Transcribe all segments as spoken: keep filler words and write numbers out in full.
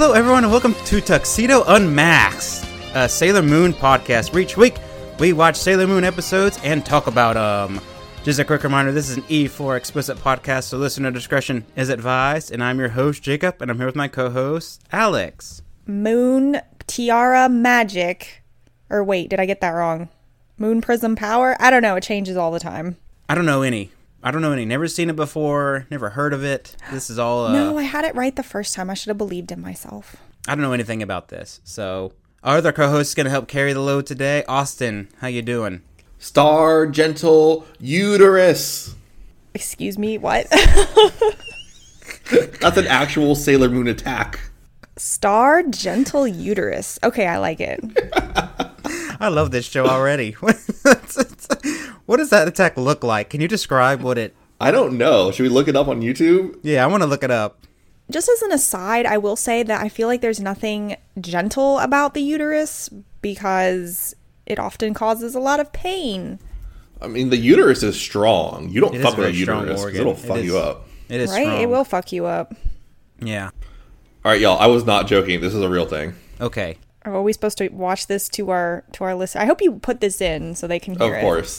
Hello, everyone, and welcome to Tuxedo Unmasked, a Sailor Moon podcast. Where each week, we watch Sailor Moon episodes and talk about them. Um, just a quick reminder, this is an E four explicit podcast, so listener discretion is advised. And I'm your host, Jacob, and I'm here with my co-host, Alex. Moon Tiara Magic. Or wait, did I get that wrong? Moon Prism Power? I don't know, it changes all the time. I don't know any. I don't know any. Never seen it before. Never heard of it. This is all... Uh, no, I had it right the first time. I should have believed in myself. I don't know anything about this. So, our other co-host is going to help carry the load today. Austin, how you doing? Star Gentle Uterus. Excuse me, what? That's an actual Sailor Moon attack. Star Gentle Uterus. Okay, I like it. I love this show already. What does that attack look like? Can you describe what it... I don't know. Should we look it up on YouTube? Yeah, I want to look it up. Just as an aside, I will say that I feel like there's nothing gentle about the uterus because it often causes a lot of pain. I mean, the uterus is strong. You don't It fuck is a with a very strong uterus because organ. it'll It fuck is- you up. It is Right? strong. It will fuck you up. Yeah. All right, y'all. I was not joking. This is a real thing. Okay. Are we supposed to watch this to our to our list? I hope you put this in so they can hear Of it. course.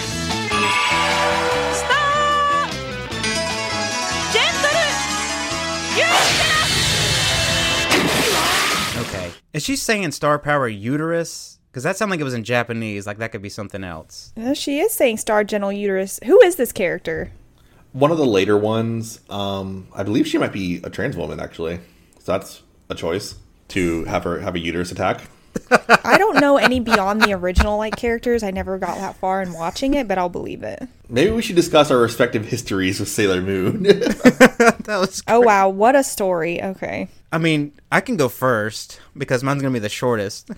Stop! Gentle! Okay. Is she saying Star Power Uterus? Because that sounded like it was in Japanese. Like, that could be something else. Uh, She is saying Star Gentle Uterus. Who is this character? One of the later ones, um, I believe she might be a trans woman, actually. So that's a choice to have her have a uterus attack. I don't know any beyond the original like characters. I never got that far in watching it, but I'll believe it. Maybe we should discuss our respective histories with Sailor Moon. That was... Oh wow, what a story. Okay. I mean, I can go first because mine's going to be the shortest.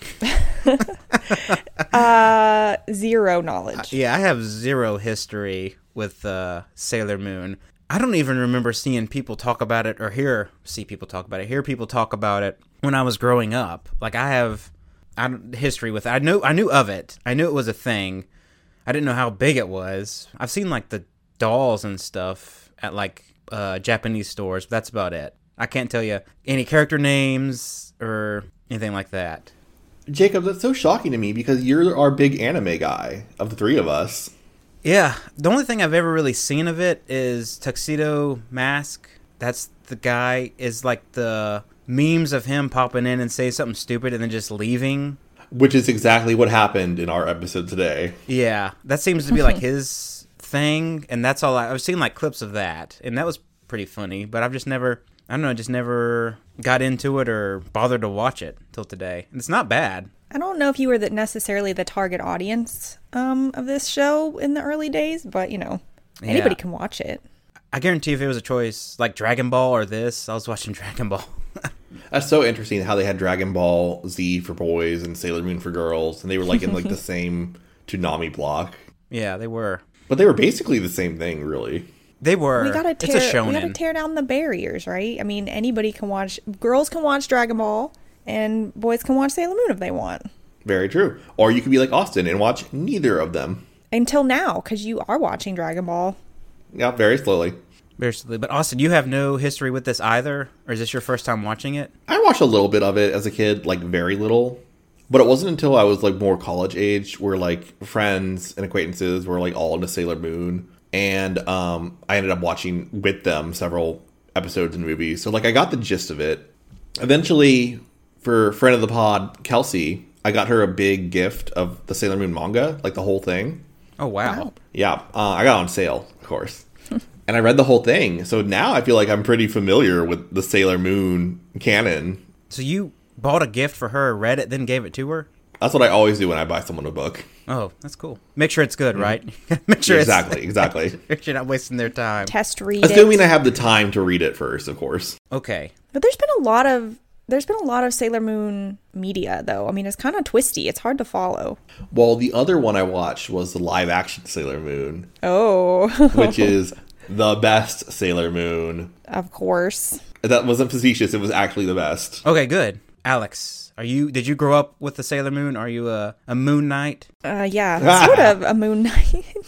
Uh, zero knowledge. Yeah, I have zero history with uh, Sailor Moon. I don't even remember seeing people talk about it or hear see people talk about it, hear people talk about it when I was growing up. Like, I have I don't, history with it. I knew I knew of it. I knew it was a thing. I didn't know how big it was. I've seen like the dolls and stuff at like uh, Japanese stores, but that's about it. I can't tell you any character names or anything like that. Jacob, that's so shocking to me because you're our big anime guy of the three of us. Yeah, the only thing I've ever really seen of it is Tuxedo Mask. That's the guy, is like the memes of him popping in and saying something stupid and then just leaving. Which is exactly what happened in our episode today. Yeah, that seems to be like his thing, and that's all I, I've seen like clips of that, and that was pretty funny, but I've just never, I don't know, just never got into it or bothered to watch it till today. And it's not bad. I don't know if you were the, necessarily the target audience um, of this show in the early days, but you know, anybody Yeah. can watch it. I guarantee if it was a choice like Dragon Ball or this, I was watching Dragon Ball. That's so interesting how they had Dragon Ball Z for boys and Sailor Moon for girls, and they were like in like the same Toonami block. Yeah, they were. But they were basically the same thing, really. They were. We gotta it's a tear. We gotta shonen. tear down the barriers, right? I mean, anybody can watch. Girls can watch Dragon Ball, and boys can watch Sailor Moon if they want. Very true. Or you could be like Austin and watch neither of them. Until now, because you are watching Dragon Ball. Yeah, very slowly. Very slowly. But Austin, you have no history with this either? Or is this your first time watching it? I watched a little bit of it as a kid, like very little. But it wasn't until I was like more college age where like friends and acquaintances were like all into Sailor Moon. And um, I ended up watching with them several episodes and movies. So like I got the gist of it. Eventually, for friend of the pod, Kelsey, I got her a big gift of the Sailor Moon manga, like the whole thing. Oh, wow. Wow. Yeah, uh, I got it on sale, of course. And I read the whole thing. So now I feel like I'm pretty familiar with the Sailor Moon canon. So you bought a gift for her, read it, then gave it to her? That's what I always do when I buy someone a book. Oh, that's cool. Make sure it's good, right? Make sure Exactly, it's... exactly. Make sure you're not wasting their time. Test read Assuming it. I have the time to read it first, of course. Okay. But there's been a lot of there's been a lot of Sailor Moon media, though. I mean, it's kind of twisty. It's hard to follow. Well, the other one I watched was the live action Sailor Moon, Oh, which is the best Sailor Moon. of course. That wasn't facetious. It was actually the best. Okay, good. Alex, are you? Did you grow up with the Sailor Moon? Are you a, a Moon Knight? Uh, yeah, sort of a Moon Knight.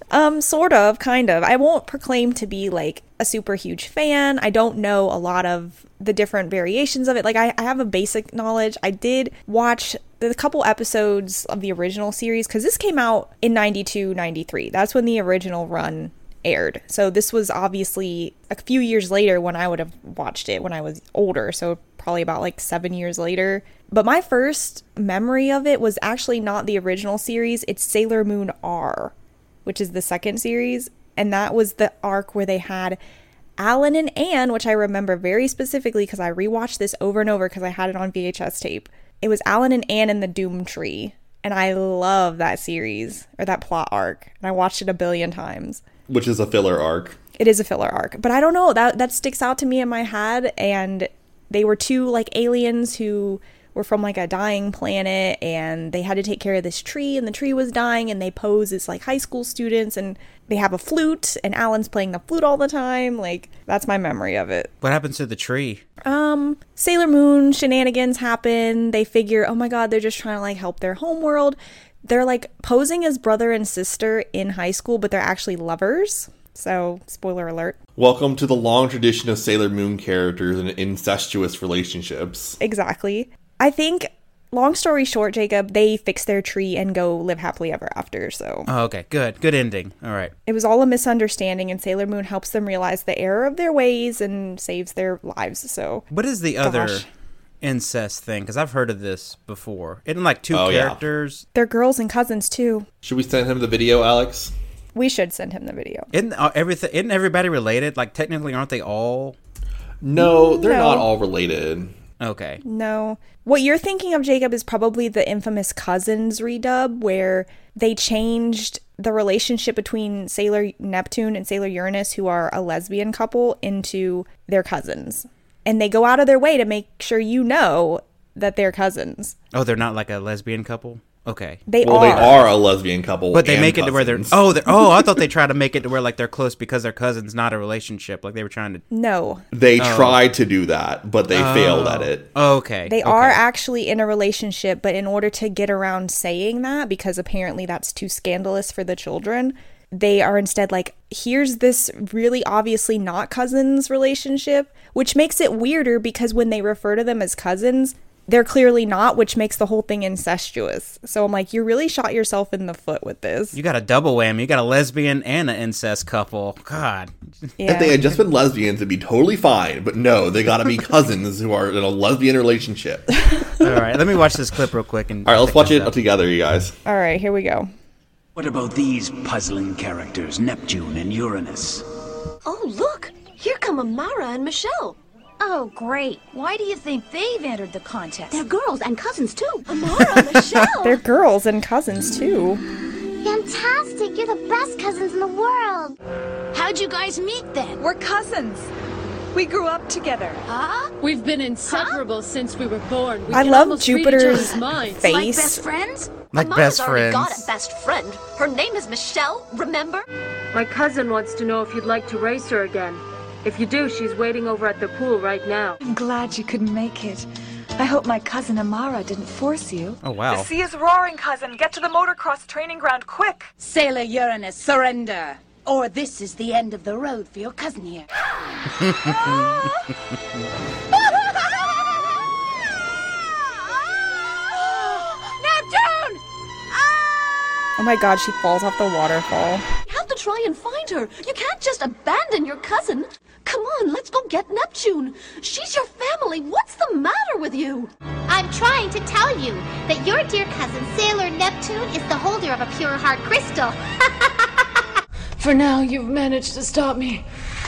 Um, sort of, kind of. I won't proclaim to be like a super huge fan. I don't know a lot of the different variations of it. Like I, I have a basic knowledge. I did watch the couple episodes of the original series because this came out in ninety-two, ninety-three. That's when the original run aired. So this was obviously a few years later when I would have watched it when I was older. So probably about like seven years later. But my first memory of it was actually not the original series. It's Sailor Moon R, which is the second series. And that was the arc where they had Alan and Anne, which I remember very specifically because I rewatched this over and over because I had it on V H S tape. It was Alan and Anne in the Doom Tree. And I love that series, or that plot arc. And I watched it a billion times. Which is a filler arc. It is a filler arc. But I don't know, that that sticks out to me in my head. And they were two, like, aliens who were from, like, a dying planet. And they had to take care of this tree. And the tree was dying. And they pose as, like, high school students. And they have a flute. And Alan's playing the flute all the time. Like, that's my memory of it. What happens to the tree? Um, Sailor Moon shenanigans happen. They figure, oh my god, they're just trying to, like, help their homeworld. They're, like, posing as brother and sister in high school, but they're actually lovers. So, spoiler alert. Welcome to the long tradition of Sailor Moon characters and incestuous relationships. Exactly. I think, long story short, Jacob, they fix their tree and go live happily ever after, so. Oh, okay, good. Good ending. All right. It was all a misunderstanding, and Sailor Moon helps them realize the error of their ways and saves their lives, so. What is the other Gosh. incest thing? Because I've heard of this before. Isn't like two Oh, yeah. characters? They're girls and cousins, too. Should we send him the video, Alex? We should send him the video. Isn't uh, everything? Isn't everybody related? Like technically, aren't they all? No, they're No. not all related. Okay. No. What you're thinking of, Jacob, is probably the infamous Cousins redub, where they changed the relationship between Sailor Neptune and Sailor Uranus, who are a lesbian couple, into their cousins. And they go out of their way to make sure you know that they're cousins. Oh, they're not like a lesbian couple? Okay. They Well, are. they are a lesbian couple, But they and make it to where they're cousins. oh they're, oh I thought they tried to make it to where like they're close because they're cousins, not a relationship. Like they were trying to. No. They Oh. tried to do that, but they failed at it. Okay. They okay. are actually in a relationship, but in order to get around saying that, because apparently that's too scandalous for the children, they are instead like, here's this really obviously not cousins relationship, which makes it weirder because when they refer to them as cousins, they're clearly not, which makes the whole thing incestuous. So I'm like, you really shot yourself in the foot with this. You got a double whammy. You got a lesbian and an incest couple. God. Yeah. If they had just been lesbians, it'd be totally fine. But no, they gotta be cousins who are in a lesbian relationship. All right. Let me watch this clip real quick. And All right, let's pick watch this it up. together, you guys. All right, here we go. What about these puzzling characters, Neptune and Uranus? Oh, look! Here come Amara and Michelle. Oh, great. Why do you think they've entered the contest? They're girls and cousins, too. Amara, Michelle! They're girls and cousins, too. Fantastic! You're the best cousins in the world! How'd you guys meet then? We're cousins. We grew up together. Huh? We've been inseparable since we were born. We I can love almost read each Jupiter's other's minds. face. Like best friends? Like Amara's best already friends. got a best friend. Her name is Michelle, remember? My cousin wants to know if you'd like to race her again. If you do, she's waiting over at the pool right now. I'm glad you couldn't make it. I hope my cousin Amara didn't force you. Oh wow. The sea is roaring, cousin. Get to the motocross training ground, quick. Sailor Uranus, surrender. Or this is the end of the road for your cousin here. Neptune! Oh my god, she falls off the waterfall. You have to try and find her. You can't just abandon your cousin. Come on, let's go get Neptune. She's your family. What's the matter with you? I'm trying to tell you that your dear cousin Sailor Neptune is the holder of a pure heart crystal. For now, you've managed to stop me.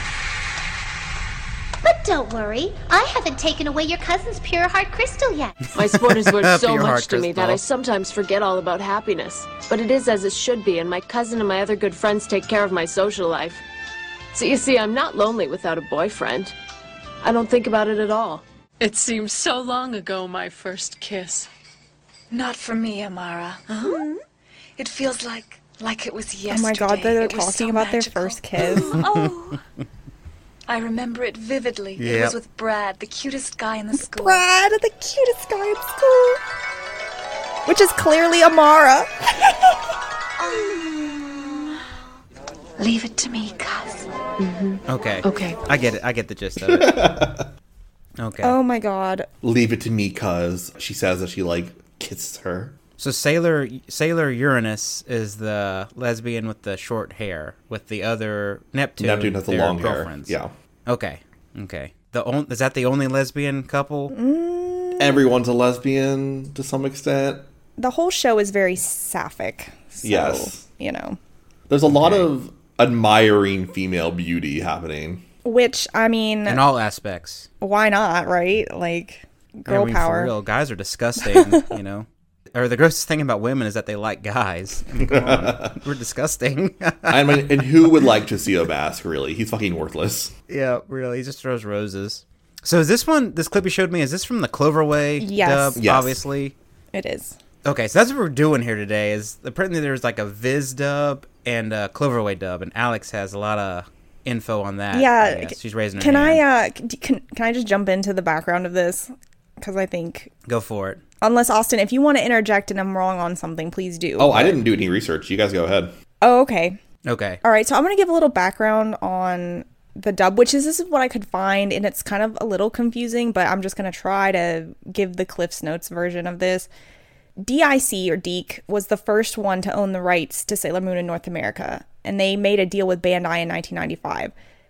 But don't worry, I haven't taken away your cousin's pure heart crystal yet. My sport is worth so Pure much heart to me that I crystal. sometimes forget all about happiness. But it is as it should be, and my cousin and my other good friends take care of my social life. So you see, I'm not lonely without a boyfriend. I don't think about it at all. It seems so long ago, my first kiss. Not for me, Amara. Huh? It feels like like it was Oh yesterday. my god, they're It was talking so about their magical. first kiss. Oh. I remember it vividly. It Yep. was with Brad, the cutest guy in the school. Brad, the cutest guy in school. Which is clearly Amara. Leave it to me, cuz. Mm-hmm. Okay. Okay. I get it. I get the gist of it. Okay. Oh my god. Leave it to me, cuz. She says that she, like, kisses her. So Sailor Sailor Uranus is the lesbian with the short hair, with the other Neptune. Neptune has the their long hair. girlfriends. Yeah. Okay. Okay. The on, is that the only lesbian couple? Mm, Everyone's a lesbian to some extent. the whole show is very sapphic. So, Yes. You know. There's a lot of admiring female beauty happening. Which, I mean, In all aspects. why not, right? Like, girl I mean, power. For real, guys are disgusting, you know. Or the grossest thing about women is that they like guys. I mean, come on. We're disgusting. I mean, and who would like to see a mask, really? He's fucking worthless. Yeah, really. He just throws roses. So is this one, this clip you showed me, is this from the Cloverway Yes. dub, Yes. obviously? It is. Okay, so that's what we're doing here today, is apparently there's like a Viz dub and a Cloverway dub, and Alex has a lot of info on that. Yeah. I guess. She's raising her Can hand. I, uh, c- can, can I just jump into the background of this? Because I think, Go for it. unless, Austin, if you want to interject and I'm wrong on something, please do. Oh, I didn't do any research. You guys go ahead. Oh, okay. Okay. All right, so I'm going to give a little background on the dub, which is this is what I could find, and it's kind of a little confusing, but I'm just going to try to give the Cliff's Notes version of this. D I C, or DiC, was the first one to own the rights to Sailor Moon in North America, and they made a deal with Bandai in nineteen ninety-five.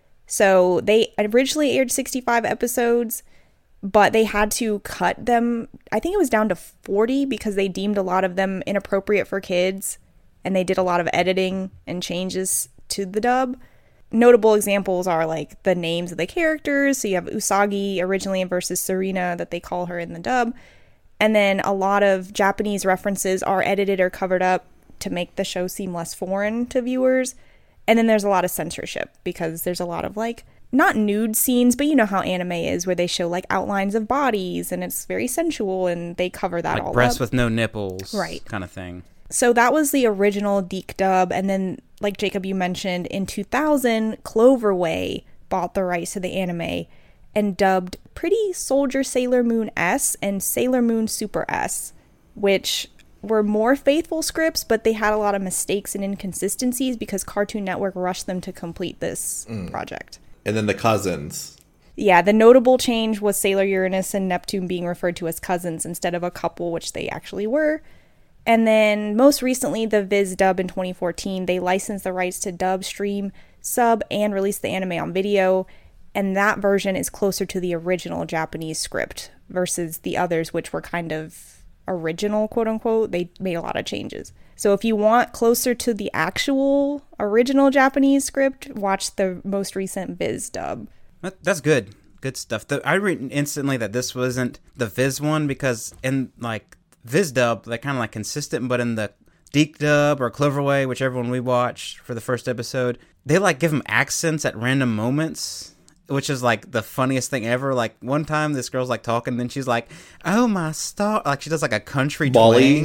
So they originally aired sixty-five episodes, but they had to cut them, I think it was down to forty, because they deemed a lot of them inappropriate for kids, and they did a lot of editing and changes to the dub. Notable examples are like the names of the characters. So you have Usagi originally versus Serena that they call her in the dub. And then a lot of Japanese references are edited or covered up to make the show seem less foreign to viewers. And then there's a lot of censorship because there's a lot of like, not nude scenes, but you know how anime is, where they show like outlines of bodies and it's very sensual, and they cover that Like all breasts up. with no nipples. Right. Kind of thing. So that was the original DiC dub, and then, like Jacob, you mentioned, in two thousand, Cloverway bought the rights to the anime and dubbed Pretty Soldier Sailor Moon S and Sailor Moon Super S, which were more faithful scripts, but they had a lot of mistakes and inconsistencies because Cartoon Network rushed them to complete this Mm. project. And then the cousins. Yeah, the notable change was Sailor Uranus and Neptune being referred to as cousins instead of a couple, which they actually were. And then most recently, the Viz dub in twenty fourteen, they licensed the rights to dub, stream, sub, and release the anime on video. And that version is closer to the original Japanese script versus the others, which were kind of original, quote unquote. They made a lot of changes. So if you want closer to the actual original Japanese script, watch the most recent Viz dub. That, that's good. Good stuff. The, I read instantly that this wasn't the Viz one because in like Viz dub, they're kind of like consistent, but in the DiC dub or Cloverway, whichever one we watched for the first episode, they like give them accents at random moments, which is like the funniest thing ever. Like one time this girl's like talking, and then she's like, "Oh my star!" Like she does like a country Molly?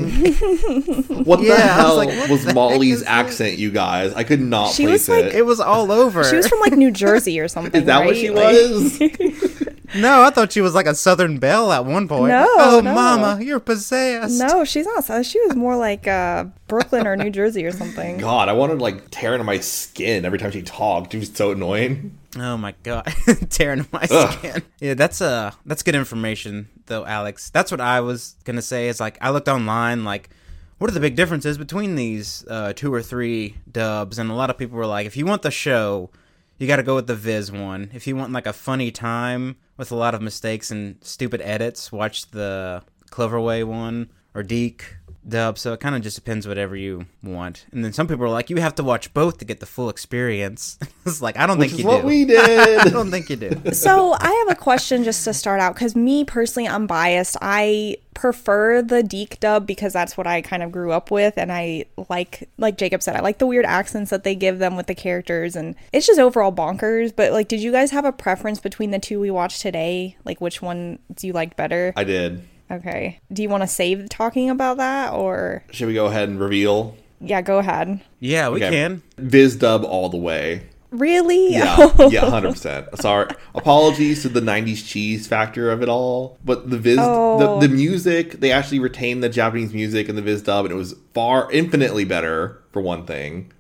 twang. What the Yeah, I hell was like, what was the heck Molly's is accent, you guys? I could not She place was like- it. It was all over. She was from like New Jersey or something. Is that what right? she Like- was? No, I thought she was like a Southern belle at one point. No, oh, no. mama, you're possessed. No, she's not. So she was more like uh, Brooklyn or New Jersey or something. God, I wanted to like tear into my skin every time she talked. It was so annoying. Oh my god, tearing my Ugh. skin. Yeah, that's uh that's good information though, Alex. That's what I was gonna say. Is like I looked online, like what are the big differences between these uh, two or three dubs, and a lot of people were like, if you want the show, you got to go with the Viz one. If you want like a funny time with a lot of mistakes and stupid edits, watch the Cloverway one or DiC dub. So it kind of just depends whatever you want. And then some people are like, you have to watch both to get the full experience. It's like, I don't Which think is you what do. we did. I don't think you do. So I have a question just to start out, because me personally, I'm biased. I prefer the DiC dub because that's what I kind of grew up with, and I like, like Jacob said, I like the weird accents that they give them with the characters, and it's just overall bonkers. But like, did you guys have a preference between the two we watched today? Like, which one do you like better? I did. Okay. Do you want to save talking about that, or Should we go ahead and reveal? yeah, go ahead. Yeah, we Okay. can. Viz dub all the way. Really? Yeah, yeah, one hundred percent. Sorry. Apologies to the nineties cheese factor of it all. But the Viz, Oh. the, the music, they actually retained the Japanese music in the Viz dub, and it was far, infinitely better, for one thing.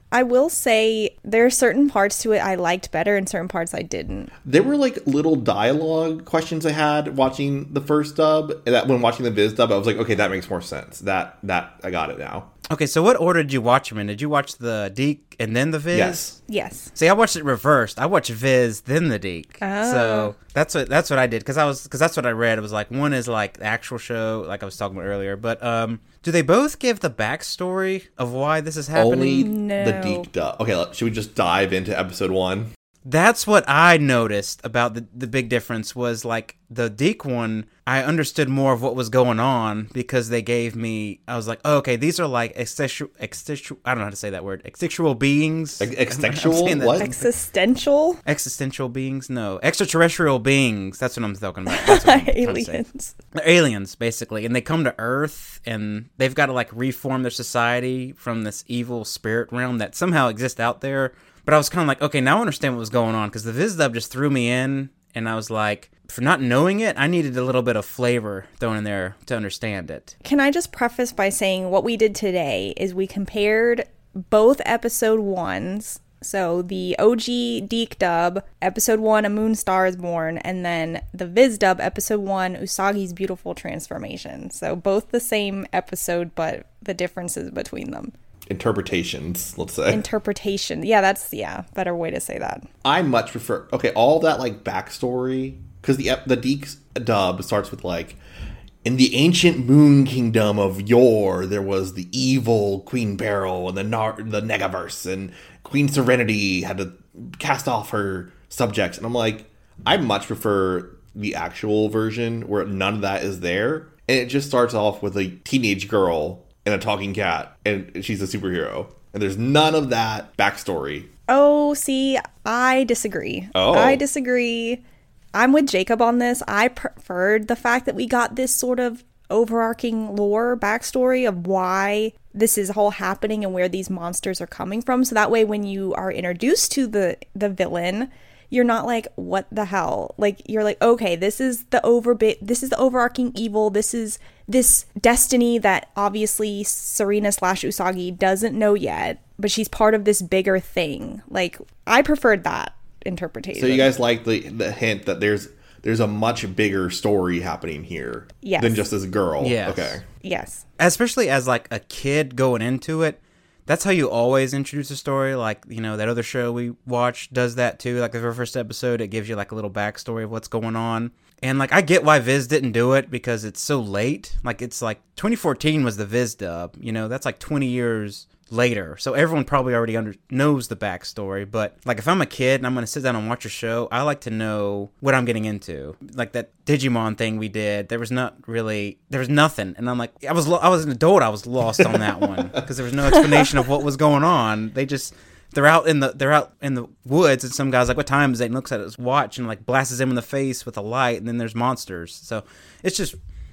I will say there are certain parts to it I liked better and certain parts I didn't. There were like little dialogue questions I had watching the first dub. And that when watching the Viz dub, I was like, okay, that makes more sense. That that I got it now. Okay, so what order did you watch them in? Did you watch the Deke and then the Viz? Yes. Yes. See, I watched it reversed. I watched Viz then the Deke. Oh. So that's what that's what I did because I was because that's what I read. It was like one is like the actual show, like I was talking about earlier. But um, do they both give the backstory of why this is happening? Only No. the Deke dub. Okay, should we just dive into episode one? That's what I noticed about the the big difference was like the Deke one. I understood more of what was going on because they gave me. I was like, oh, okay, these are like existential, existential. I don't know how to say that word. Existential beings. Ex- Existential? What? Existential? Existential beings? No, extraterrestrial beings. That's what I'm talking about. That's what I'm trying to say. Aliens. They're aliens, basically, and they come to Earth, and they've got to like reform their society from this evil spirit realm that somehow exists out there. But I was kind of like, okay, now I understand what was going on because the Viz dub just threw me in, and I was like, for not knowing it, I needed a little bit of flavor thrown in there to understand it. Can I just preface by saying what we did today is we compared both episode ones. So the O G Deke dub, episode one, A Moon Star is Born, and then the Viz dub, episode one, Usagi's Beautiful Transformation. So both the same episode, but the differences between them. Interpretations, let's say. Interpretation. Yeah, that's, yeah, better way to say that. I much prefer, okay, all that like backstory, because the the Deke's dub starts with like, in the ancient moon kingdom of yore, there was the evil Queen Beryl and the Nar- the Negaverse, and Queen Serenity had to cast off her subjects. And I'm like, I much prefer the actual version where none of that is there. And it just starts off with a teenage girl and a talking cat, and she's a superhero. And there's none of that backstory. Oh, see, I disagree. Oh. I disagree. I'm with Jacob on this. I preferred the fact that we got this sort of overarching lore backstory of why this is all happening and where these monsters are coming from. So that way, when you are introduced to the the villain, you're not like, what the hell? Like, you're like, okay, this is the over bit. This is the overarching evil. This is this destiny that obviously Serena slash Usagi doesn't know yet, but she's part of this bigger thing. Like, I preferred that interpretation. So you guys like the the hint that there's there's a much bigger story happening here Yes. than just this girl. Yes. Okay. Yes. Especially as like a kid going into it, that's how you always introduce a story. Like, you know, that other show we watched does that too. Like the very first episode, it gives you like a little backstory of what's going on. And like, I get why Viz didn't do it because it's so late. Like, it's like twenty fourteen was the Viz dub. You know, that's like twenty years later. So everyone probably already under knows the backstory. But like, if I'm a kid and I'm going to sit down and watch a show, I like to know what I'm getting into. Like that Digimon thing we did, there was not really, there was nothing. And I'm like, I was, lo- I was an adult. I was lost on that one because there was no explanation of what was going on. They just, they're out in the, they're out in the woods and some guy's like, what time is it? And looks at his watch and like blasts him in the face with a light. And then there's monsters. So it's just,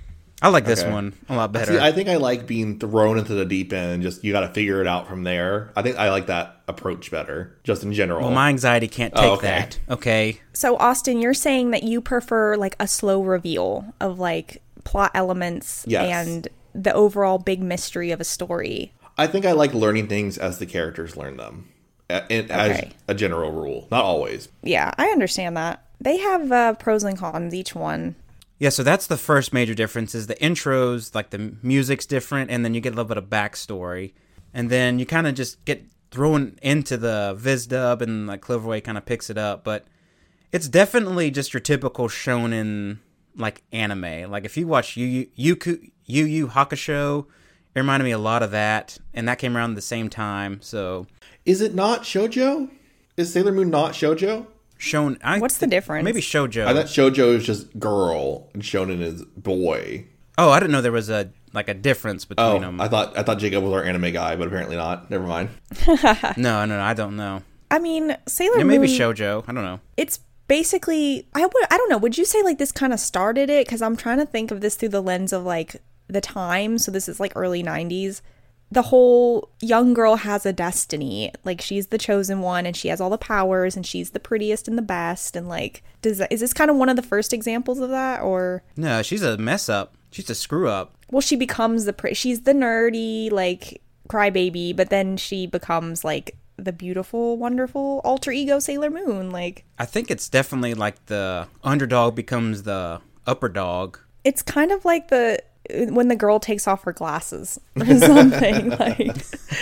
I like this Okay. one a lot better. See, I think I like being thrown into the deep end and just you got to figure it out from there. I think I like that approach better, just in general. well, my anxiety can't take Oh, okay. that. Okay. So, Austin, you're saying that you prefer like a slow reveal of like plot elements Yes. and the overall big mystery of a story. I think I like learning things as the characters learn them, a- and as Okay. a general rule. Not always. Yeah, I understand that. They have uh, pros and cons, each one. Yeah, so that's the first major difference is the intros, like the music's different, and then you get a little bit of backstory. And then you kind of just get thrown into the Viz dub, and like Cloverway kind of picks it up. But it's definitely just your typical shonen, like, anime. Like, if you watch Yu Yu, Yu Yu, Yu Hakusho, it reminded me a lot of that, and that came around the same time, so... Is it not shoujo? Is Sailor Moon not shoujo? Shon, I What's the difference? Maybe shoujo. I thought shoujo is just girl and shonen is boy. Oh, I didn't know there was a like a difference between Oh, them. I thought I thought Jacob was our anime guy, but apparently not. Never mind. no, no, no, I don't know. I mean, Sailor Yeah, Moon... maybe shoujo. I don't know. It's basically... I, would, I don't know. Would you say like this kind of started it? Because I'm trying to think of this through the lens of like the time. So this is like early nineties. The whole young girl has a destiny. Like, she's the chosen one and she has all the powers and she's the prettiest and the best. And like, does that, is this kind of one of the first examples of that? Or... No, she's a mess up. She's a screw up. Well, she becomes the... Pre- she's the nerdy, like, crybaby, but then she becomes like the beautiful, wonderful alter ego Sailor Moon. Like, I think it's definitely like the underdog becomes the upper dog. It's kind of like the when the girl takes off her glasses or something. Like,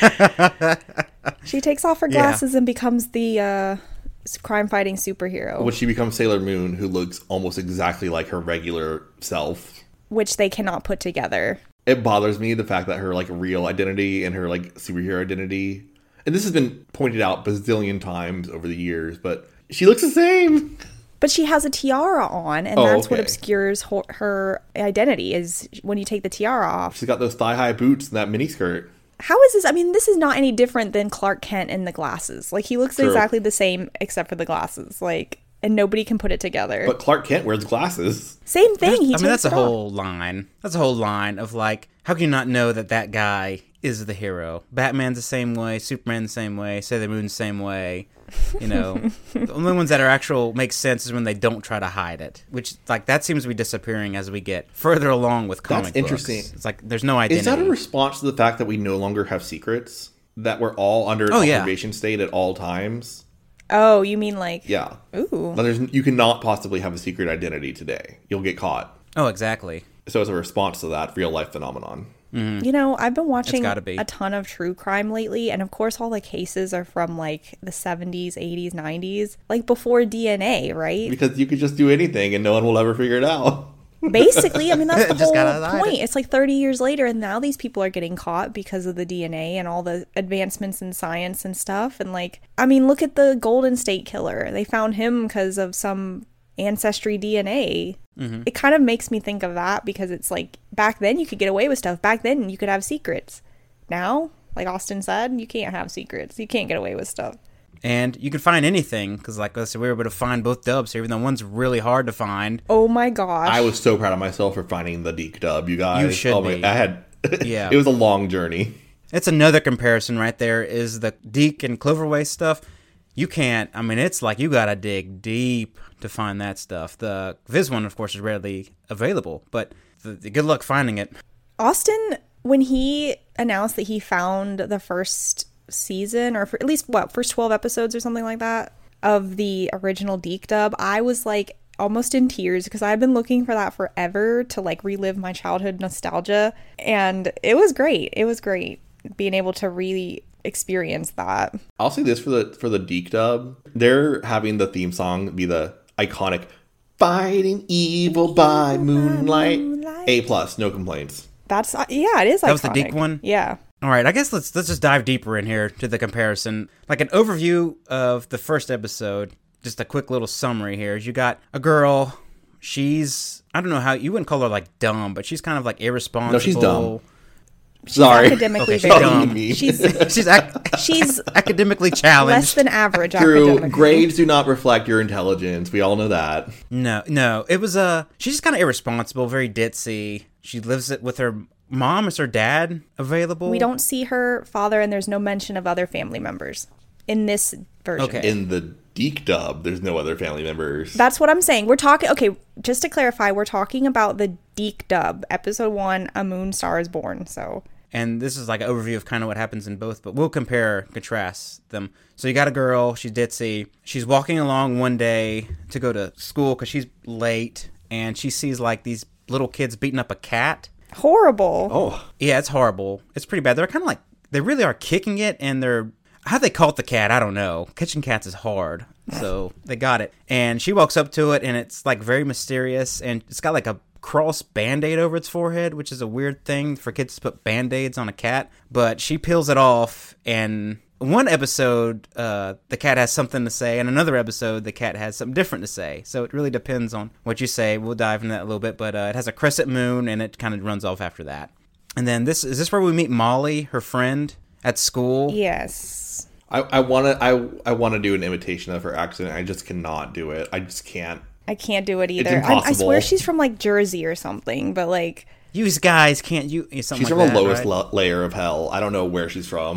she takes off her glasses yeah. and becomes the uh, crime-fighting superhero. When she becomes Sailor Moon, who looks almost exactly like her regular self. Which they cannot put together. It bothers me, the fact that her, like, real identity and her, like, superhero identity... And this has been pointed out bazillion times over the years, but she looks the same. But she has a tiara on, and oh, that's okay. what obscures her, her identity, is when you take the tiara off. She's got those thigh-high boots and that miniskirt. How is this? I mean, this is not any different than Clark Kent and the glasses. Like, he looks True. exactly the same except for the glasses. Like, and nobody can put it together. But Clark Kent wears glasses. Same thing. He I mean, that's a off. whole line. That's a whole line of, like, how can you not know that that guy is the hero? Batman's the same way. Superman's the same way. Sailor Moon's the same way. You know, the only ones that are actual make sense is when they don't try to hide it. Which, like, that seems to be disappearing as we get further along with comic That's interesting. books. It's like there's no identity. Is that a response to the fact that we no longer have secrets? That we're all under an oh, observation yeah. state at all times? Oh, you mean like... Yeah. Ooh. Now, there's, you cannot possibly have a secret identity today. You'll get caught. Oh, exactly. So it's a response to that real-life phenomenon. Mm-hmm. You know, I've been watching be. a ton of true crime lately, and of course all the cases are from, like, the seventies, eighties, nineties, like, before D N A, right? Because you could just do anything and no one will ever figure it out. Basically, I mean, that's the Just whole point. It. It's like thirty years later, and now these people are getting caught because of the D N A and all the advancements in science and stuff. And, like, I mean, look at the Golden State Killer. They found him because of some ancestry D N A. Mm-hmm. It kind of makes me think of that, because it's like, back then you could get away with stuff. Back then you could have secrets. Now, like Austin said, you can't have secrets. You can't get away with stuff. And you can find anything, because, like I said, we were able to find both dubs here, even though one's really hard to find. Oh my gosh. I was so proud of myself for finding the Deke dub, you guys. You should oh be. My, I had, yeah. It was a long journey. It's another comparison right there, is the Deke and Cloverway stuff. You can't, I mean, it's like you gotta dig deep to find that stuff. The Viz one, of course, is readily available, but the, the good luck finding it. Austin, when he announced that he found the first season, or for at least, what, first twelve episodes or something like that, of the original Deke dub, I was like almost in tears, because I've been looking for that forever to, like, relive my childhood nostalgia, and it was great. It was great being able to really experience that. I'll say this for the for the Deke dub, they're having the theme song be the iconic "Fighting Evil by Moonlight." moonlight. A plus, no complaints. That's uh, yeah, it is. That iconic. was the Deke one. Yeah. All right, I guess let's let's just dive deeper in here to the comparison. Like an overview of the first episode, just a quick little summary here. You got a girl. She's, I don't know how, you wouldn't call her like dumb, but she's kind of like irresponsible. No, she's dumb. She's Sorry. academically okay, very dumb. She's she's ac- she's academically challenged. Less than average. True. Academically. Grades do not reflect your intelligence. We all know that. No, no. It was a. Uh, she's just kind of irresponsible, very ditzy. She lives it with her mom. Is her dad available? We don't see her father, and there's no mention of other family members in this version. Okay. In the Deke dub, there's no other family members. That's what I'm saying. We're talking. Okay, just to clarify, we're talking about the Deke dub, episode one. A Moon Star is Born. So. And this is like an overview of kind of what happens in both, but we'll compare, contrast them. So you got a girl, she's ditzy. She's walking along one day to go to school because she's late, and she sees like these little kids beating up a cat. Horrible. Oh. Yeah, it's horrible. It's pretty bad. They're kind of like, they really are kicking it, and they're, how they caught the cat, I don't know. Catching cats is hard, so they got it. And she walks up to it, and it's like very mysterious, and it's got like a cross band-aid over its forehead, which is a weird thing for kids to put band-aids on a cat, but she peels it off, and one episode uh the cat has something to say, and another episode the cat has something different to say, so it really depends on what you say. We'll dive into that a little bit, but uh, it has a crescent moon, and it kind of runs off after that. And then this is this where we meet Molly, her friend at school? Yes. I, I want to I, I want to do an imitation of her accent. I just cannot do it. I just can't. I can't do it either. It's impossible. I, I swear she's from like Jersey or something, but like, You guys can't you something She's like from that, the lowest right? la- layer of hell. I don't know where she's from.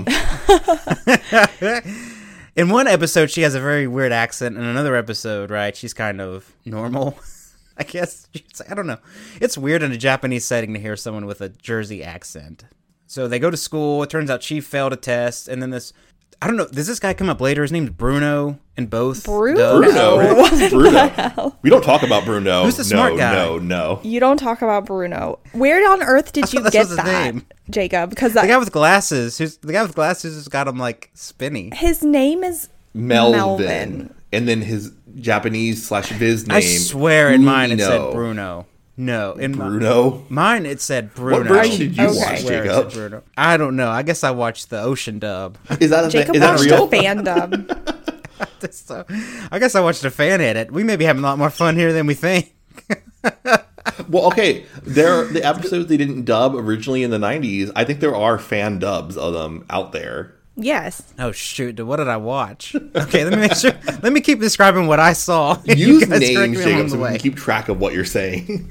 In one episode, she has a very weird accent. In another episode, right, she's kind of normal, I guess. I don't know. It's weird in a Japanese setting to hear someone with a Jersey accent. So they go to school. It turns out she failed a test, and then this I don't know. Does this guy come up later? His name's Bruno in both. Bruno? Bruno? Bruno. We don't talk about Bruno. Who's the smart no, guy? No, no, You don't talk about Bruno. Where on earth did you that get was his that, name. Jacob? Because The guy with glasses. Who's the guy with glasses who's got him like spinny. his name is Melvin. Melvin. And then his Japanese slash Viz name. I swear in mine it Umino. said Bruno. No, in Bruno? Mine it said Bruno. What version did you Okay. watch, I swear it Jacob? said Bruno. I don't know. I guess I watched the Ocean dub. Is that a Jacob is that watched real? a fandom. So, I guess I watched a fan edit. We may be having a lot more fun here than we think. Well, okay. There, the episodes they didn't dub originally in the nineties. I think there are fan dubs of them out there. Yes. Oh shoot! What did I watch? Okay, let me make sure. Let me keep describing what I saw. Use You guys correct names, me Jacob, along so the we way. can keep track of what you're saying.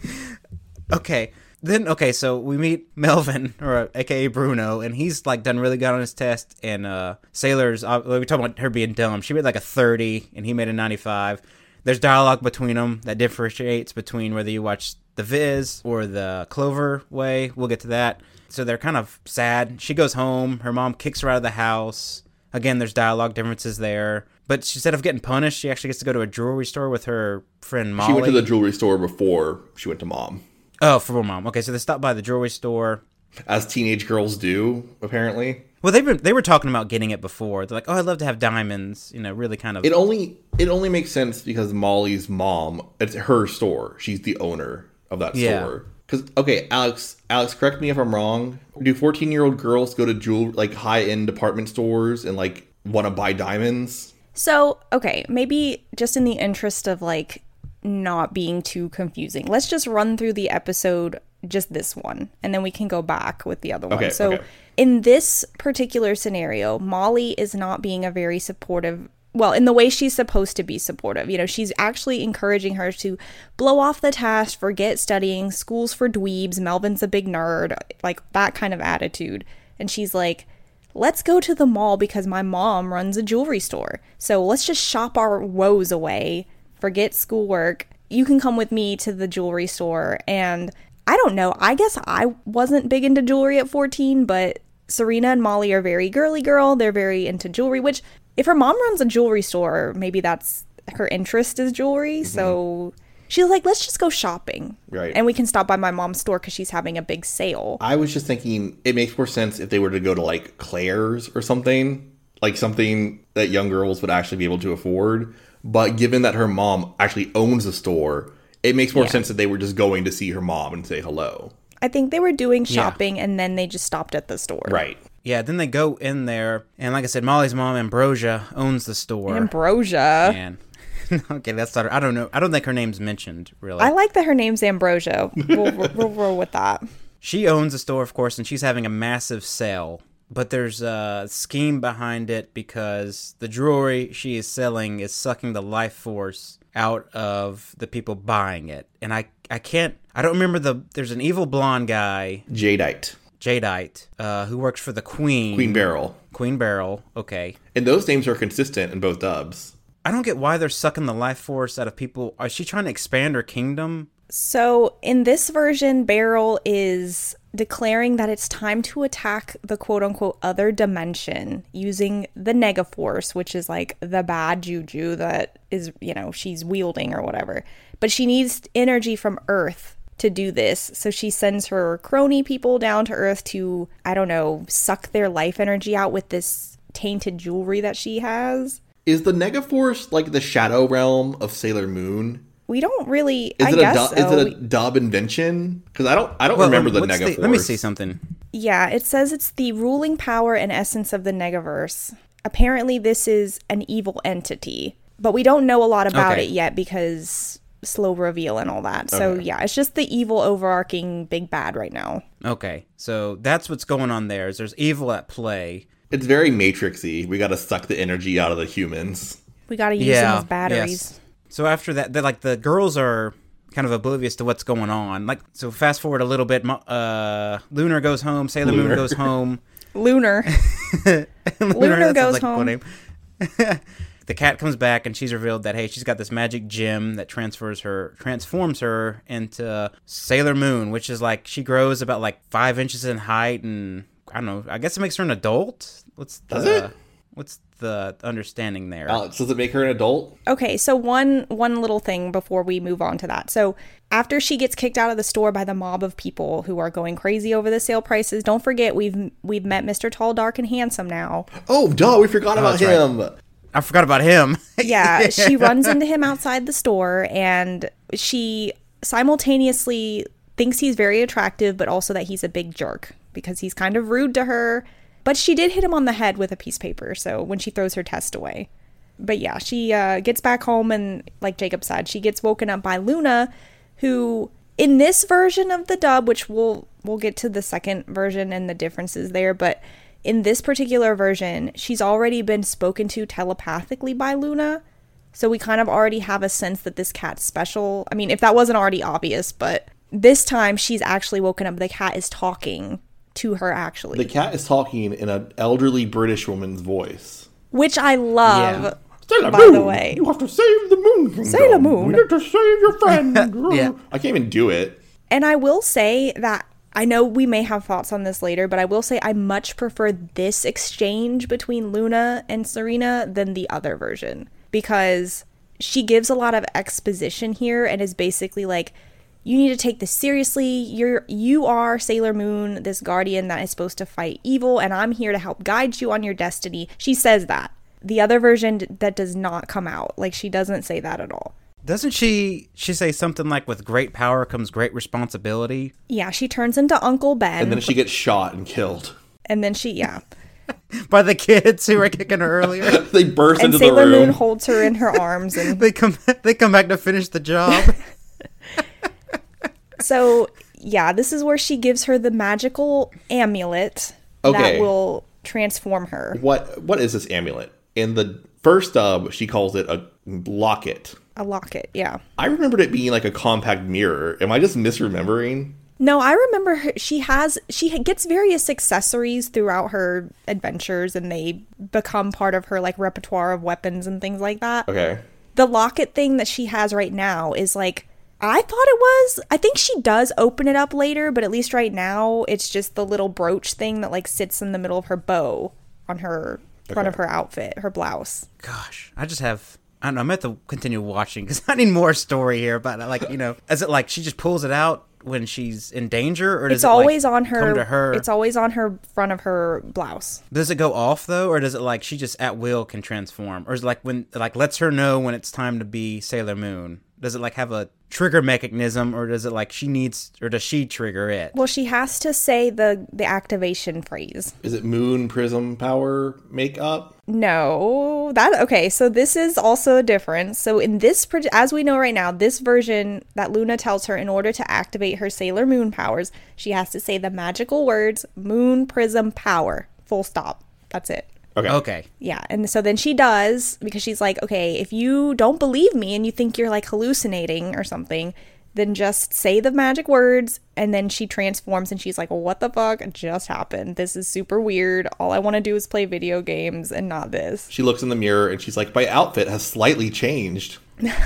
Okay. Then okay, so we meet Melvin, or A K A Bruno, and he's like done really good on his test. And uh, Sailor's, uh, we were talking about her being dumb. She made like a thirty, and he made a ninety-five. There's dialogue between them that differentiates between whether you watch the Viz or the Clover way. We'll get to that. So they're kind of sad. She goes home. Her mom kicks her out of the house. Again, there's dialogue differences there. But instead of getting punished, she actually gets to go to a jewelry store with her friend Molly. She went to the jewelry store before she went to mom. Oh, for mom. Okay, so they stopped by the jewelry store. As teenage girls do, apparently. Well, they were they were talking about getting it before. They're like, "Oh, I'd love to have diamonds." You know, really kind of. It only it only makes sense because Molly's mom, it's her store. She's the owner of that Yeah. store. Because okay, Alex, Alex, correct me if I'm wrong. Do fourteen year old girls go to jewel like high end department stores and like want to buy diamonds? So, okay, maybe just in the interest of like not being too confusing, let's just run through the episode, just this one, and then we can go back with the other one. Okay, So, okay. in this particular scenario, Molly is not being a very supportive, well, in the way she's supposed to be supportive. You know, she's actually encouraging her to blow off the task, forget studying, school's for dweebs, Melvin's a big nerd, like that kind of attitude. And she's like, let's go to the mall because my mom runs a jewelry store. So let's just shop our woes away, forget schoolwork. You can come with me to the jewelry store. And I don't know, I guess I wasn't big into jewelry at fourteen, but Serena and Molly are very girly girl. They're very into jewelry, which if her mom runs a jewelry store, maybe that's her interest is jewelry. Mm-hmm. So she's like, let's just go shopping. Right. And we can stop by my mom's store because she's having a big sale. I was just thinking it makes more sense if they were to go to like Claire's or something, like something that young girls would actually be able to afford. But given that her mom actually owns the store, it makes more Yeah. sense that they were just going to see her mom and say hello. I think they were doing shopping and then they just stopped at the store. Right. Yeah, then they go in there, and like I said, Molly's mom, Ambrosia, owns the store. Ambrosia. Man. Okay, that's not her. I don't know. I don't think her name's mentioned, really. I like that her name's Ambrosia. We'll, we'll, we'll roll with that. She owns the store, of course, and she's having a massive sale. But there's a scheme behind it because the jewelry she is selling is sucking the life force out of the people buying it. And I, I can't, I don't remember the, there's an evil blonde guy. Jadeite. Jadeite, uh, who works for the Queen. Queen Beryl. Queen Beryl, okay. And those names are consistent in both dubs. I don't get why they're sucking the life force out of people. Is she trying to expand her kingdom? So in this version, Beryl is declaring that it's time to attack the quote-unquote other dimension using the Negaforce, which is like the bad juju that is, you know, she's wielding or whatever. But she needs energy from Earth to do this. So she sends her crony people down to Earth to, I don't know, suck their life energy out with this tainted jewelry that she has. Is the Negaforce like the shadow realm of Sailor Moon? We don't really. Is I it guess a du- so. is it a dub invention? Because I don't I don't Well, remember the what's Negaforce. let me see something. Yeah, it says it's the ruling power and essence of the Negaverse. Apparently, this is an evil entity, but we don't know a lot about Okay. it yet because slow reveal and all that. So Okay. yeah, it's just the evil overarching big bad right now. Okay, so that's what's going on there. Is there's evil at play. It's very Matrixy. We got to suck the energy out of the humans. We got to use them as batteries. Yes. So after that, they're like the girls are kind of oblivious to what's going on. Like, so fast forward a little bit. Mo- Uh, Lunar goes home. Sailor Lunar. Moon goes home. Lunar. Lunar, Lunar that sounds goes like a home. name. The cat comes back and she's revealed that hey, she's got this magic gem that transfers her, transforms her into Sailor Moon, which is like she grows about like five inches in height, and I don't know. I guess it makes her an adult. What's the, Does it? what's the understanding there? Alex, does it make her an adult? Okay, so one one little thing before we move on to that. So after she gets kicked out of the store by the mob of people who are going crazy over the sale prices, don't forget we've we've met Mister Tall, Dark, and Handsome now. Oh, duh, we forgot Oh, about that's him. right. I forgot about him. Yeah, she runs into him outside the store, and she simultaneously thinks he's very attractive, but also that he's a big jerk because he's kind of rude to her. But she did hit him on the head with a piece of paper, so when she throws her test away. But yeah, she uh, gets back home, and like Jacob said, she gets woken up by Luna, who in this version of the dub, which we'll we'll get to the second version and the differences there, but in this particular version, she's already been spoken to telepathically by Luna. So we kind of already have a sense that this cat's special. I mean, if that wasn't already obvious, but this time she's actually woken up. The cat is talking to her, actually. The cat is talking in an elderly British woman's voice. Which I love, Yeah. Sailor by Moon, the way. you have to save the moon kingdom. Sailor Moon. We need to save your friend. Yeah. I can't even do it. And I will say that, I know we may have thoughts on this later, but I will say I much prefer this exchange between Luna and Serena than the other version. Because she gives a lot of exposition here and is basically like, you need to take this seriously. You're you are Sailor Moon, this guardian that is supposed to fight evil, and I'm here to help guide you on your destiny. She says that. The other version d- that does not come out. Like, she doesn't say that at all. Doesn't she she say something like, with great power comes great responsibility? Yeah, she turns into Uncle Ben. And then she gets shot and killed. And then she, yeah. By the kids who were kicking her earlier. They burst And into Sailor the room. Moon holds her in her arms. And they come they come back to finish the job. so, yeah, this is where she gives her the magical amulet Okay. that will transform her. What What is this amulet? In the first dub, she calls it a locket. A locket, yeah. I remembered it being like a compact mirror. Am I just misremembering? No, I remember her, she has, she gets various accessories throughout her adventures, and they become part of her, like, repertoire of weapons and things like that. Okay. The locket thing that she has right now is, like, I thought it was, I think she does open it up later, but at least right now, it's just the little brooch thing that, like, sits in the middle of her bow on her, front Okay. of her outfit, her blouse. Gosh, I just have... I don't know, I'm going to have to continue watching, because I need more story here about it. Like, you know, is it like she just pulls it out when she's in danger, or does It's it always like, on her, come to her? it's always on her front of her blouse. Does it go off though, or does it like she just at will can transform, or is it like when like lets her know when it's time to be Sailor Moon? Does it like have a trigger mechanism, or does it like she needs, or does she trigger it? Well, she has to say the the activation phrase. Is it moon prism power makeup? No, that okay. So this is also a difference. So in this, pro- as we know right now, this version that Luna tells her in order to activate her Sailor Moon powers, she has to say the magical words "Moon Prism Power." Full stop. That's it. Okay. Okay. Yeah, and so then she does, because she's like, okay, if you don't believe me and you think you're like hallucinating or something, then just say the magic words. And then she transforms and she's like, well, what the fuck just happened? This is super weird. All I want to do is play video games and not this. She looks in the mirror and she's like, my outfit has slightly changed.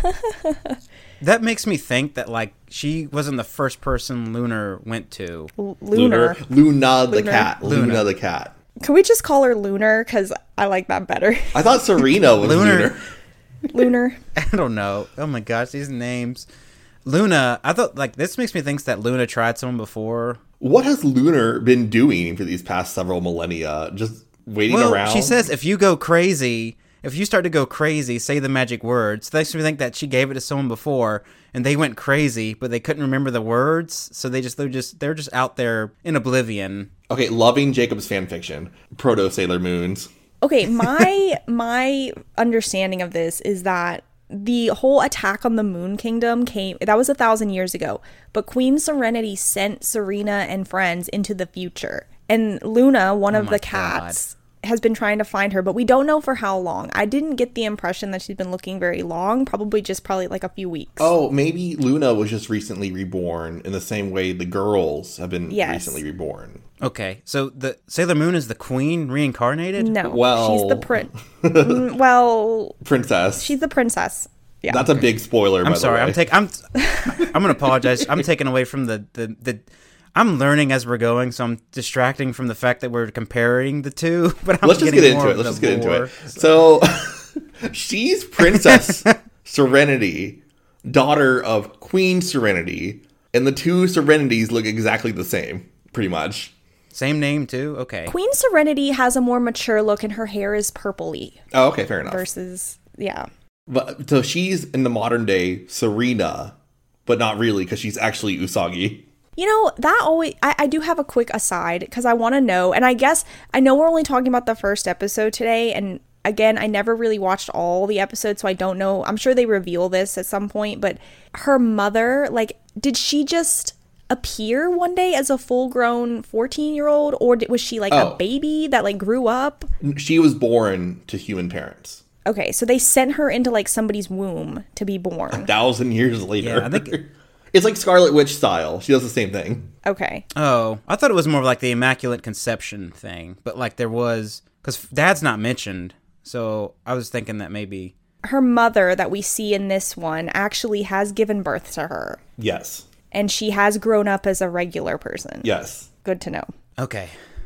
That makes me think that like she wasn't the first person Lunar went to. L- Lunar. Luna the Lunar. cat. Luna. Luna. the cat. Can we just call her Lunar? Because I like that better. I thought Serena was Lunar. Lunar. Lunar. I don't know. Oh my gosh, these names. Luna, I thought like this makes me think that Luna tried someone before. What has Lunar been doing for these past several millennia? Just waiting Well, around? she says if you go crazy, if you start to go crazy, say the magic words. That makes me think that she gave it to someone before and they went crazy, but they couldn't remember the words, so they just they're just they're just out there in oblivion. Okay, loving Jacob's fanfiction. Proto Sailor Moons. Okay, my my understanding of this is that the whole attack on the Moon Kingdom came, that was a thousand years ago, but Queen Serenity sent Serena and friends into the future. And Luna, one Oh of my the cats, has been trying to find her, but we don't know for how long. I didn't get the impression that she's been looking very long, probably just probably like a few weeks. Oh, maybe Luna was just recently reborn in the same way the girls have been Yes. recently reborn. Okay, so the Sailor Moon is the queen reincarnated? No, Well- she's the prince. mm, well, Princess. she's the princess. Yeah. That's a big spoiler, by I'm the sorry. way. I'm taking. I'm. I'm gonna apologize. I'm taking away from the, the the. I'm learning as we're going, so I'm distracting from the fact that we're comparing the two. But I'm Let's just get into it. Let's just get into it. So, she's Princess Serenity, daughter of Queen Serenity, and the two Serenities look exactly the same, pretty much. Same name, too? Okay. Queen Serenity has a more mature look, and her hair is purpley. Oh, okay, fair enough. Versus, yeah. But, so she's in the modern day Serena, but not really, because she's actually Usagi. You know, that always, I, I do have a quick aside, because I want to know, and I guess, I know we're only talking about the first episode today, and again, I never really watched all the episodes, so I don't know. I'm sure they reveal this at some point, but her mother, like, did she just appear one day as a full-grown fourteen-year-old, or did, was she, like, Oh. a baby that, like, grew up? She was born to human parents. Okay, so they sent her into, like, somebody's womb to be born. A thousand years later. Yeah, I think... It's like Scarlet Witch style. She does the same thing. Okay. Oh, I thought it was more of like the Immaculate Conception thing. But like there was... Because Dad's not mentioned. So I was thinking that maybe... Her mother that we see in this one actually has given birth to her. Yes. And she has grown up as a regular person. Yes. Good to know. Okay.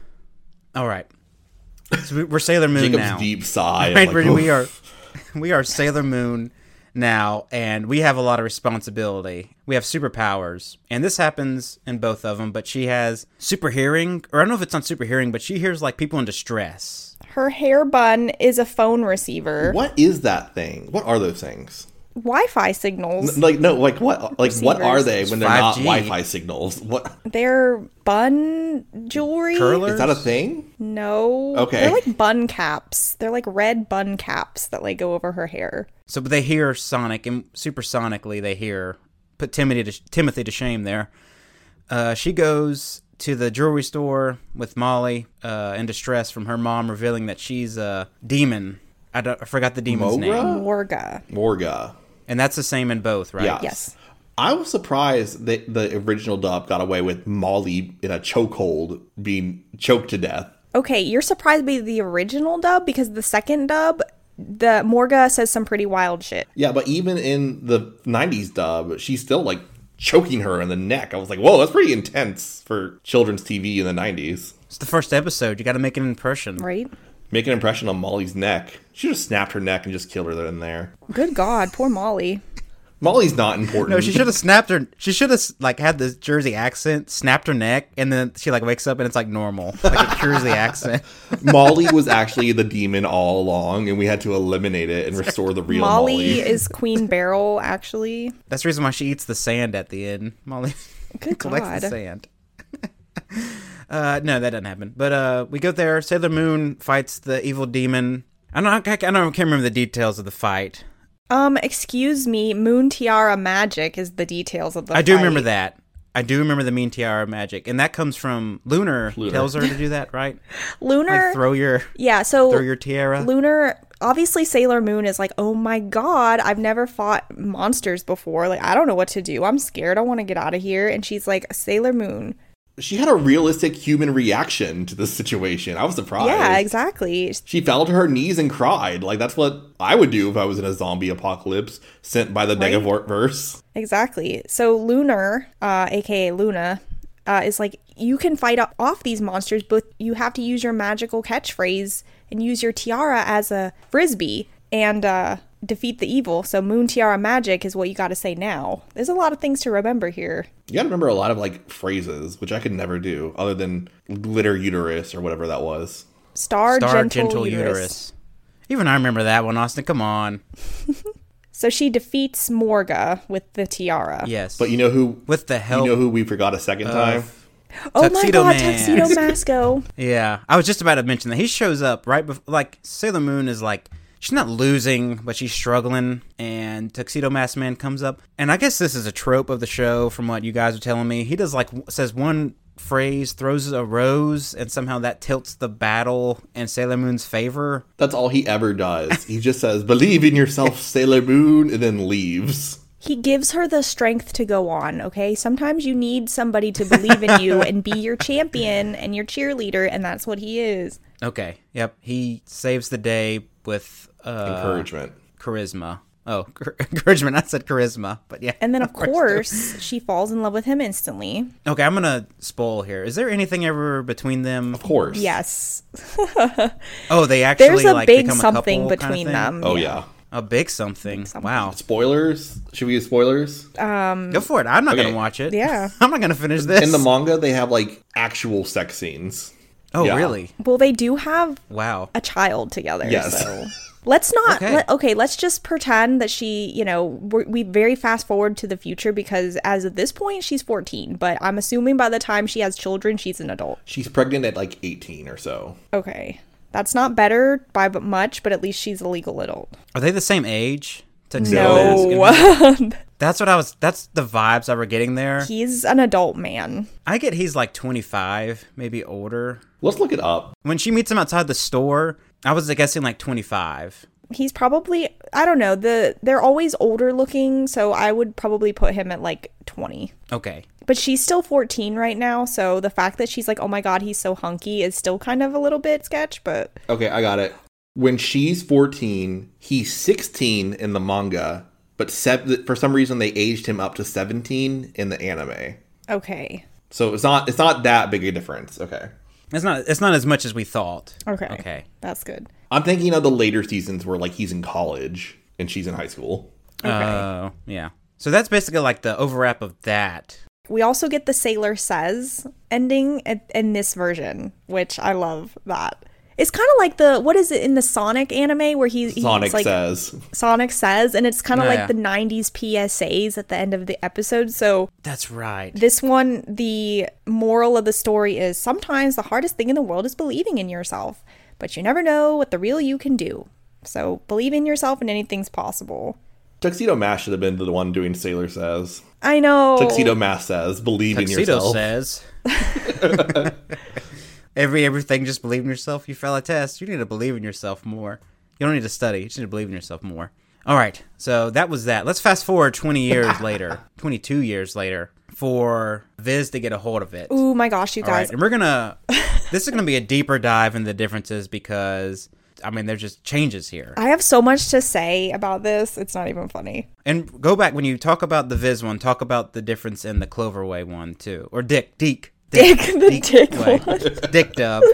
All right. So we- we're Sailor Moon Jacob's now. deep sigh. Right, Like, we're- we oof. are we are Sailor Moon now, and we have a lot of responsibility. We have superpowers, and this happens in both of them, but she has super hearing, or I don't know if it's on super hearing, but she hears like people in distress. Her hair bun is a phone receiver. What is that thing? What are those things? Wi-Fi signals. N- Like no, like what? Like what are Receivers. they when they're five G. not Wi-Fi signals? What They're bun jewelry. Curlers? is that a thing? No. Okay. They're like bun caps. They're like red bun caps that like go over her hair. So but they hear Sonic, and supersonically they hear, put Timothy to, Timothy to shame there. Uh, she goes to the jewelry store with Molly uh, in distress from her mom revealing that she's a demon. I, don't, I forgot the demon's Mogra? name. Morga. Morga. And that's the same in both, right? Yes. Yes. I was surprised that the original dub got away with Molly in a chokehold being choked to death. Okay, you're surprised by the original dub because the second dub, the Morga says some pretty wild shit. Yeah, but even in the nineties dub, she's still like choking her in the neck. I was like, whoa, that's pretty intense for children's T V in the nineties. It's the first episode. You got to make an impression. Right? Make an impression on Molly's neck. She just snapped her neck and just killed her in there. Good God, poor Molly. Molly's not important. No, she should have snapped her. She should have like had the Jersey accent, snapped her neck, and then she like wakes up and it's like normal, like a Jersey accent. Molly was actually the demon all along, and we had to eliminate it and restore the real Molly, Molly. is Queen Beryl, actually. That's the reason why she eats the sand at the end. Molly Good collects God. the sand. uh, no, that doesn't happen. But uh, we go there. Sailor Moon fights the evil demon. I don't. I, I don't. I can't remember the details of the fight. Um, excuse me, Moon Tiara magic is the details of the I do fight. remember that. I do remember the Mean Tiara magic, and that comes from Lunar. Lunar. Tells her to do that, right? Lunar. Like throw your yeah, so throw your tiara. Lunar, obviously Sailor Moon is like, oh my God, I've never fought monsters before. Like, I don't know what to do. I'm scared. I want to get out of here. And she's like, Sailor Moon. She had a realistic human reaction to this situation. I was surprised. Yeah, exactly. She fell to her knees and cried. Like, that's what I would do if I was in a zombie apocalypse sent by the Right? Negaverse. Exactly. So Lunar, uh, aka Luna, uh, is like, you can fight off these monsters, but you have to use your magical catchphrase and use your tiara as a frisbee and uh, defeat the evil. So Moon Tiara magic is what you got to say now. There's a lot of things to remember here. You gotta remember a lot of, like, phrases, which I could never do, other than glitter uterus or whatever that was. Star, Star gentle, gentle uterus. uterus. Even I remember that one, Austin. Come on. So she defeats Morga with the tiara. Yes. But you know who... With the help You know who we forgot a second of- time? Oh Tuxedo my God, Man. Tuxedo Masco. Yeah, I was just about to mention that he shows up right before. Like Sailor Moon is like she's not losing, but she's struggling, and Tuxedo Mask Man comes up, and I guess this is a trope of the show, from what you guys are telling me. He does like says one phrase, throws a rose, and somehow that tilts the battle in Sailor Moon's favor. That's all he ever does. He just says, believe in yourself, Sailor Moon, and then leaves. He gives her the strength to go on, okay? Sometimes you need somebody to believe in you and be your champion and your cheerleader, and that's what he is. Okay, yep, he saves the day with uh, Encouragement. charisma. Oh, encouragement. I said charisma, but yeah. And then, of course, she falls in love with him instantly. Okay, I'm going to spoil here. Is there anything ever between them? Of course. Yes. Oh, they actually There's a like big become a something couple between kind of them. Oh, yeah. A big something. Big something. Wow. Spoilers? Should we use spoilers? Um, Go for it. I'm not Okay. going to watch it. Yeah. I'm not going to finish this. In the manga, they have like actual sex scenes. Oh, Yeah. really? Well, they do have Wow. a child together. Yes. So let's not. Okay. Let, okay, let's just pretend that she, you know, we're, we very fast forward to the future because as of this point, she's fourteen. But I'm assuming by the time she has children, she's an adult. She's pregnant at like eighteen or so. Okay. That's not better by b- much, but at least she's a legal adult. Are they the same age? No. That's what I was, that's the vibes I were getting there. He's an adult man. I get he's like twenty-five, maybe older. Let's look it up. When she meets him outside the store, I was guessing like twenty-five. He's probably, I don't know, the they're always older looking, so I would probably put him at like twenty. Okay. But she's still fourteen right now, so the fact that she's like, oh my god, he's so hunky is still kind of a little bit sketch, but... Okay, I got it. When she's fourteen, he's sixteen in the manga, but sev- for some reason they aged him up to seventeen in the anime. Okay. So it's not it's not that big a difference. Okay. It's not it's not as much as we thought. Okay. Okay. That's good. I'm thinking of the later seasons where like he's in college and she's in high school. Oh, uh, yeah. So that's basically like the overwrap of that. We also get the Sailor Says ending in this version, which I love that. It's kind of like the, what is it, in the Sonic anime where he, Sonic he's like, Says. Sonic Says, and it's kind of Oh, like yeah. the nineties P S As at the end of the episode. So That's right. this one, the moral of the story is sometimes the hardest thing in the world is believing in yourself, but you never know what the real you can do. So believe in yourself and anything's possible. Tuxedo Mask should have been the one doing Sailor Says. I know. Tuxedo Mask says, believe in Tuxedo yourself. says. Every everything, just believe in yourself. You fail a test. You need to believe in yourself more. You don't need to study. You just need to believe in yourself more. All right. So that was that. Let's fast forward twenty years later, twenty-two years later, for Viz to get a hold of it. Oh my gosh, you All right, guys. and we're gonna. This is gonna be a deeper dive into the differences because I mean there's just changes here. I have so much to say about this. It's not even funny. And go back when you talk about the Viz one. Talk about the difference in the Cloverway one too, or Dick Deek. Dick, the Dick one. Dick Dub.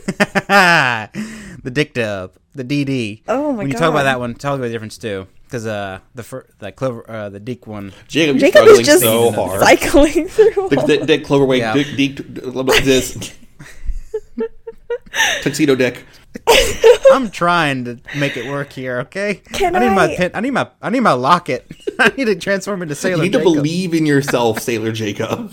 The Dick Dub. The D D. Oh my When you God. talk about that one, talk about the difference too. Because uh, the fir- the Clover, uh, the Deek one. Jacob, you're Jacob struggling is just so hard. cycling through. Dick, Dick, Dick Cloverway, Yeah. Dick, Dick, this. Tuxedo Dick. I'm trying to make it work here. Okay. Can I need my I- pin. I need my. I need my locket. I need to transform into Sailor. You need to Jacob. believe in yourself, Sailor Jacob.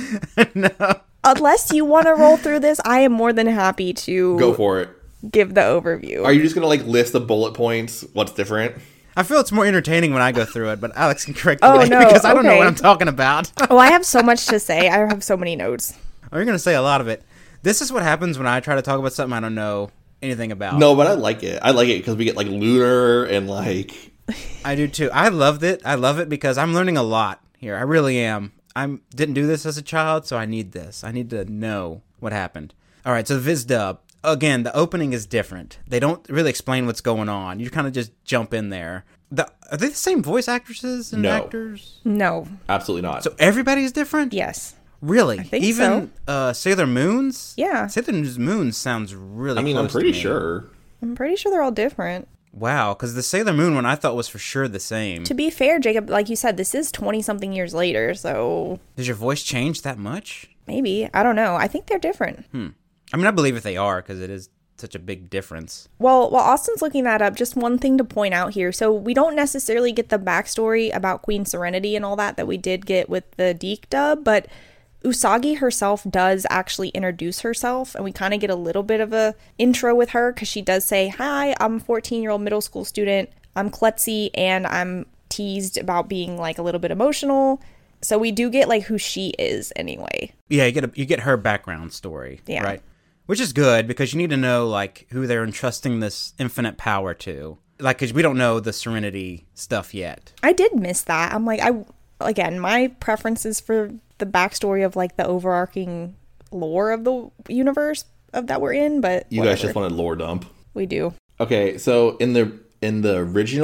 No. Unless you want to roll through this, I am more than happy to Go for it. give the overview. Are you just gonna like list the bullet points? What's different? I feel it's more entertaining when I go through it, but Alex can correct me Oh, no, because I don't know okay. what I'm talking about. Oh, I have so much to say. I have so many notes. Oh, you're gonna say a lot of it. This is what happens when I try to talk about something I don't know anything about. No, but I like it. I like it because we get like lunar and like. I do too. I loved it. I love it because I'm learning a lot here. I really am. I didn't do this as a child, so I need this. I need to know what happened. All right, so Viz Dub. Again, the opening is different. They don't really explain what's going on. You kind of just jump in there. The, are they the same voice actresses and No. actors? No. Absolutely not. So everybody's different? Yes. Really? I think Even uh, Sailor Moon's? Yeah. Sailor Moon's sounds really I mean, I'm close to pretty me. sure. I'm pretty sure they're all different. Wow, because the Sailor Moon one I thought was for sure the same. To be fair, Jacob, like you said, this is twenty-something years later, so Does your voice change that much? maybe. I don't know. I think they're different. Hmm. I mean, I believe if they are, because it is such a big difference. Well, while Austin's looking that up, just one thing to point out here. So we don't necessarily get the backstory about Queen Serenity and all that that we did get with the Deke dub, but Usagi herself does actually introduce herself, and we kind of get a little bit of a intro with her because she does say, "Hi, I'm a fourteen-year-old middle school student. I'm klutzy, and I'm teased about being like a little bit emotional." So we do get like who she is anyway. Yeah, you get a, you get her background story, Yeah. right? Which is good because you need to know like who they're entrusting this infinite power to. Like, because we don't know the Serenity stuff yet. I did miss that. I'm like, I again, my preference is for the backstory of like the overarching lore of the universe of that we're in, but You whatever. guys just wanted lore dump. We do. Okay, so in the in the original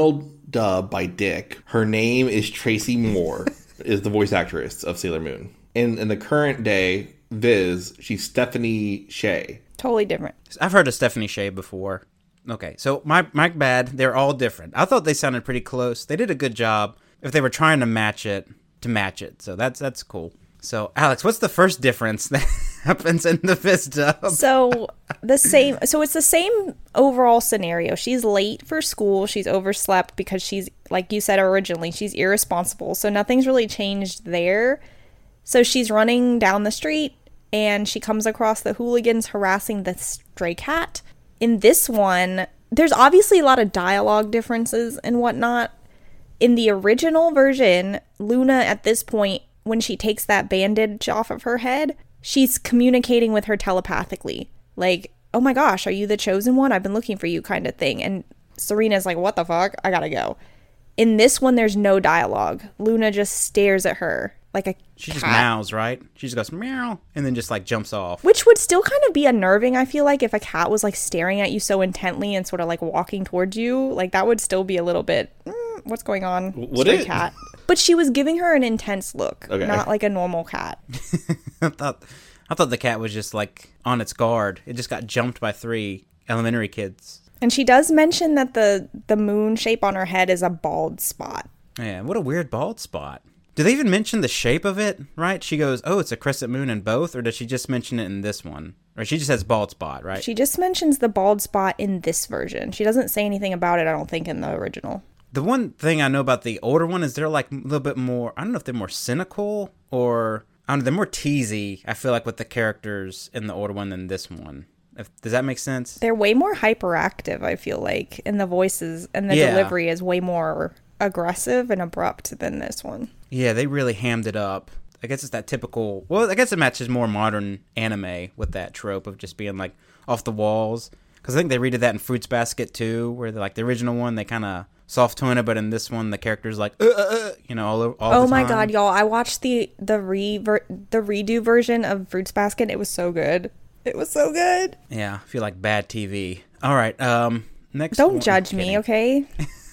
dub by Dick. Her name is Tracy Moore, is the voice actress of Sailor Moon. In in the current day Viz, she's Stephanie Shea. Totally different. I've heard of Stephanie Shea before. Okay, so my my bad. They're all different. I thought they sounded pretty close. They did a good job if they were trying to match it to match it. So that's that's cool. So Alex, what's the first difference that happens in the Viz dub? So the same. So it's the same overall scenario. She's late for school. She's overslept because she's, like you said originally, she's irresponsible. So nothing's really changed there. So she's running down the street and she comes across the hooligans harassing the stray cat. In this one, there's obviously a lot of dialogue differences and whatnot. In the original version, Luna at this point, when she takes that bandage off of her head, she's communicating with her telepathically. Like, oh my gosh, are you the chosen one? I've been looking for you, kind of thing. And Serena's like, what the fuck? I gotta go. In this one, there's no dialogue. Luna just stares at her like a She cat. just meows, right? She just goes meow and then just like jumps off. Which would still kind of be unnerving, I feel like, if a cat was like staring at you so intently and sort of like walking towards you. Like that would still be a little bit, mm, what's going on? Would Stray it? cat. But she was giving her an intense look, Okay. not like a normal cat. I thought I thought the cat was just like on its guard. It just got jumped by three elementary kids. And she does mention that the the moon shape on her head is a bald spot. Yeah, what a weird bald spot. Do they even mention the shape of it, right? She goes, oh, it's a crescent moon in both, or does she just mention it in this one? Or she just says bald spot, right? She just mentions the bald spot in this version. She doesn't say anything about it, I don't think, in the original. The one thing I know about the older one is they're like a little bit more, I don't know if they're more cynical or, I don't know, they're more teasy, I feel like, with the characters in the older one than this one. If, does that make sense? They're way more hyperactive, I feel like, in the voices, and the Yeah. delivery is way more aggressive and abrupt than this one. Yeah, they really hammed it up. I guess it's that typical, well, I guess it matches more modern anime with that trope of just being like off the walls. Because I think they redid that in Fruits Basket too, where like the original one, they kind of soft tone it, but in this one, the character's like, uh, uh, uh, you know, all, all oh the my time. god, y'all! I watched the the rever- the redo version of Fruits Basket. It was so good. It was so good. Yeah, I feel like bad T V. All right, um, next. Don't one- judge me, okay?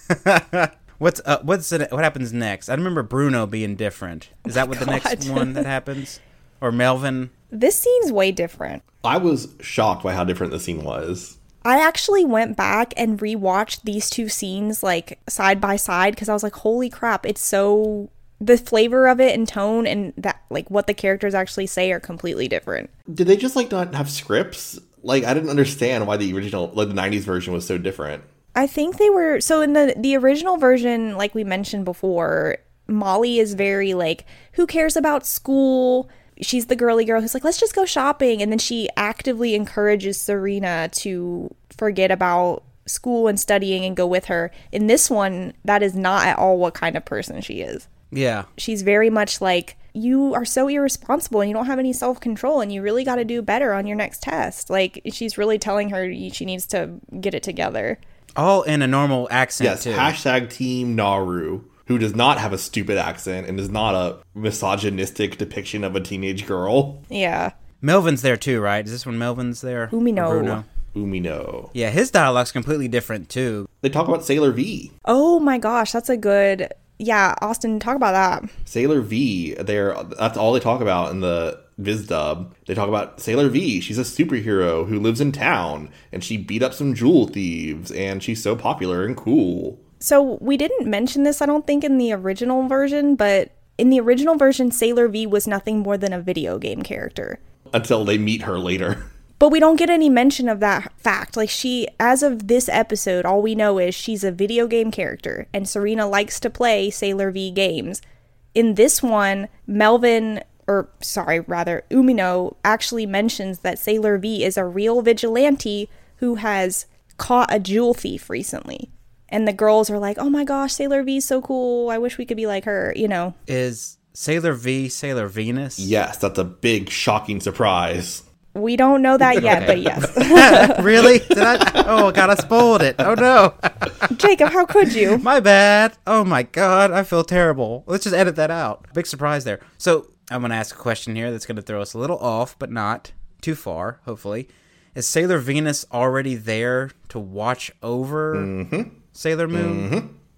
What's uh, what's it, what happens next? I remember Bruno being different. Is that what the next God. one that happens? Or Melvin? This scene's way different. I was shocked by how different the scene was. I actually went back and rewatched these two scenes like side by side because I was like, holy crap, it's so, the flavor of it and tone and that like what the characters actually say are completely different. Did they just like not have scripts? Like I didn't understand why the original, like the nineties version was so different. I think they were, so in the the original version, like we mentioned before, Molly is very like, who cares about school? She's the girly girl who's like, let's just go shopping. And then she actively encourages Serena to forget about school and studying and go with her. In this one, that is not at all what kind of person she is. Yeah. She's very much like, you are so irresponsible and you don't have any self-control and you really got to do better on your next test. Like, she's really telling her she needs to get it together. All in a normal accent, Yes, too. hashtag Team Naru, who does not have a stupid accent and is not a misogynistic depiction of a teenage girl. Yeah. Melvin's there, too, right? Is this when Melvin's there? Umino. Or Bruno? Umino. Yeah, his dialogue's completely different, too. They talk about Sailor V. Oh my gosh, that's a good... Yeah, Austin, talk about that. Sailor V, they're, that's all they talk about in the Viz dub. They talk about Sailor V. She's a superhero who lives in town, and she beat up some jewel thieves, and she's so popular and cool. So we didn't mention this, I don't think, in the original version, but in the original version, Sailor V was nothing more than a video game character. Until they meet her later. But we don't get any mention of that fact. Like, she, as of this episode, all we know is she's a video game character, and Serena likes to play Sailor V games. In this one, Melvin, or sorry, rather, Umino, actually mentions that Sailor V is a real vigilante who has caught a jewel thief recently. And the girls are like, oh my gosh, Sailor V's so cool. I wish we could be like her, you know. Is Sailor V Sailor Venus? Yes, that's a big, shocking surprise. We don't know that yet, but yes. Really? Did I? Oh, God, I spoiled it. Oh, no. Jacob, how could you? My bad. Oh, my God. I feel terrible. Let's just edit that out. Big surprise there. So I'm going to ask a question here that's going to throw us a little off, but not too far, hopefully. Is Sailor Venus already there to watch over mm-hmm. Sailor Moon? Mm-hmm.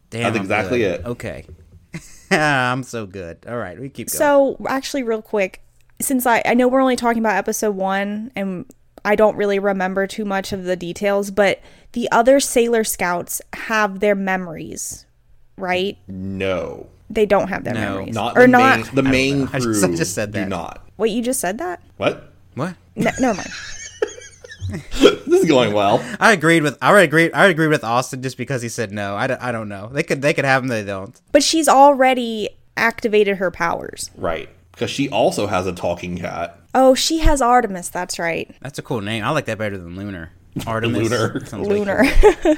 Damn, That's I'm exactly good. it. Okay. I'm so good. All right, we keep going. So, actually, real quick, since I, I know we're only talking about episode one, and I don't really remember too much of the details, but the other Sailor Scouts have their memories, right? No. They don't have their No. memories. Not or the not. main, the main I crew. just- I just said do that. not. Wait, you just said that? What? What? No, never mind. This is going well. I agreed with I agreed I agreed with Austin just because he said no. I, don't- I don't know. They could they could have them. They don't. But she's already activated her powers. Right. Because she also has a talking cat. Oh, she has Artemis. That's right. That's a cool name. I like that better than Lunar. Artemis. Lunar. Sounds way Lunar. cooler.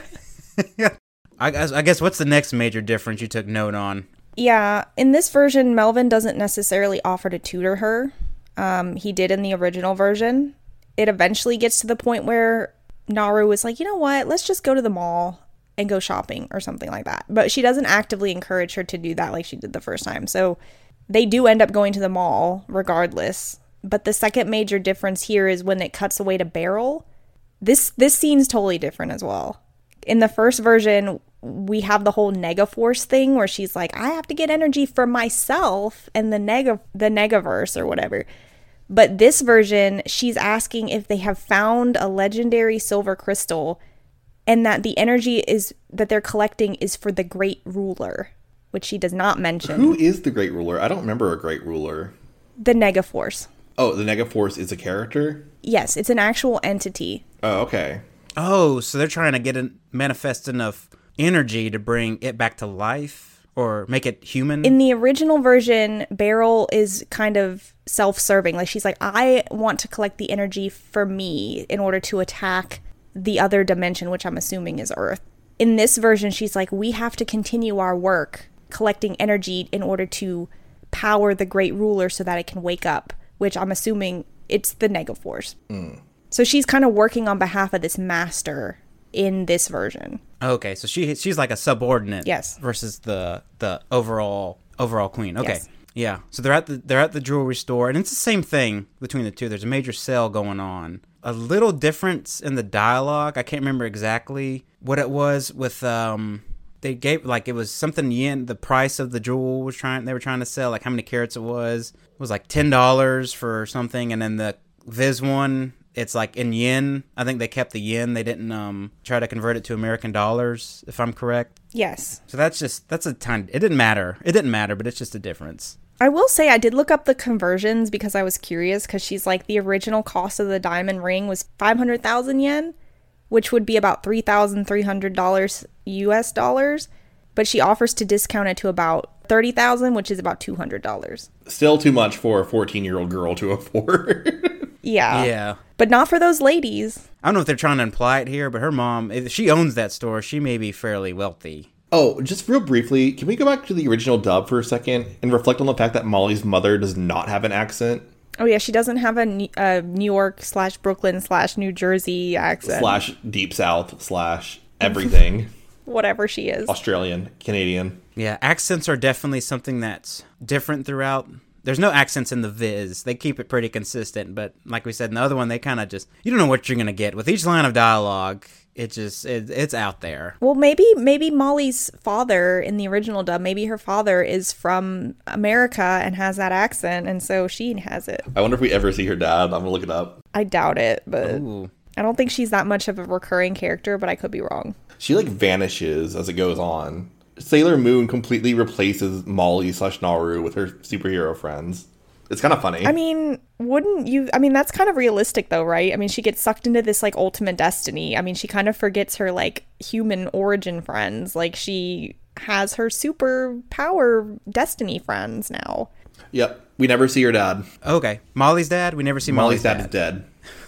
I guess, I guess what's the next major difference you took note on? Yeah, in this version, Melvin doesn't necessarily offer to tutor her. Um, he did in the original version. It eventually gets to the point where Naru is like, you know what, let's just go to the mall and go shopping or something like that. But she doesn't actively encourage her to do that like she did the first time. So they do end up going to the mall regardless. But the second major difference here is when it cuts away to Beryl. This this scene's totally different as well. In the first version, we have the whole Negaforce thing where she's like, I have to get energy for myself and the nega the Negaverse or whatever. But this version, she's asking if they have found a legendary silver crystal and that the energy is that they're collecting is for the Great Ruler, which she does not mention. Who is the Great Ruler? I don't remember a Great Ruler. The Negaforce. Oh, the Negaforce is a character? Yes, it's an actual entity. Oh, okay. Oh, so they're trying to get a manifest enough energy to bring it back to life or make it human. In the original version, Beryl is kind of self-serving. Like she's like, I want to collect the energy for me in order to attack the other dimension, which I'm assuming is Earth. In this version, she's like, we have to continue our work collecting energy in order to power the Great Ruler so that it can wake up, which I'm assuming it's the Negaforce. Mm. So she's kind of working on behalf of this master in this version. Okay, so she she's like a subordinate. Yes. Versus the the overall overall queen. Okay. Yes. Yeah. So they're at the they're at the jewelry store, and it's the same thing between the two. There's a major sale going on. A little difference in the dialogue. I can't remember exactly what it was with um. They gave like it was something yen. The price of the jewel was trying. They were trying to sell like how many carats it was. It was like ten dollars for something, and then the Viz one. It's like in yen. I think they kept the yen. They didn't um try to convert it to American dollars, if I'm correct. Yes. So that's just, that's a tiny, it didn't matter. It didn't matter, but it's just a difference. I will say I did look up the conversions because I was curious because she's like the original cost of the diamond ring was five hundred thousand yen, which would be about three thousand three hundred dollars U S dollars. But she offers to discount it to about thirty thousand dollars, which is about two hundred dollars. Still too much for a fourteen-year-old girl to afford. Yeah. Yeah. But not for those ladies. I don't know if they're trying to imply it here, but her mom, if she owns that store. She may be fairly wealthy. Oh, just real briefly, can we go back to the original dub for a second and reflect on the fact that Molly's mother does not have an accent? Oh, yeah. She doesn't have a New, uh, New York slash Brooklyn slash New Jersey accent. Slash Deep South slash everything. Whatever she is. Australian, Canadian. Yeah, accents are definitely something that's different throughout. There's no accents in the Viz. They keep it pretty consistent, but like we said in the other one, they kind of just, you don't know what you're going to get. With each line of dialogue, it just, it, it's out there. Well, maybe maybe Molly's father in the original dub, maybe her father is from America and has that accent, and so she has it. I wonder if we ever see her dad. I'm going to look it up. I doubt it, but Ooh. I don't think she's that much of a recurring character, but I could be wrong. She, like, vanishes as it goes on. Sailor Moon completely replaces Molly slash Naru with her superhero friends. It's kind of funny. I mean, wouldn't you... I mean, that's kind of realistic, though, right? I mean, she gets sucked into this, like, ultimate destiny. I mean, she kind of forgets her, like, human origin friends. Like, she has her super power destiny friends now. Yep. We never see her dad. Okay. Molly's dad? We never see Molly's, Molly's dad, dad.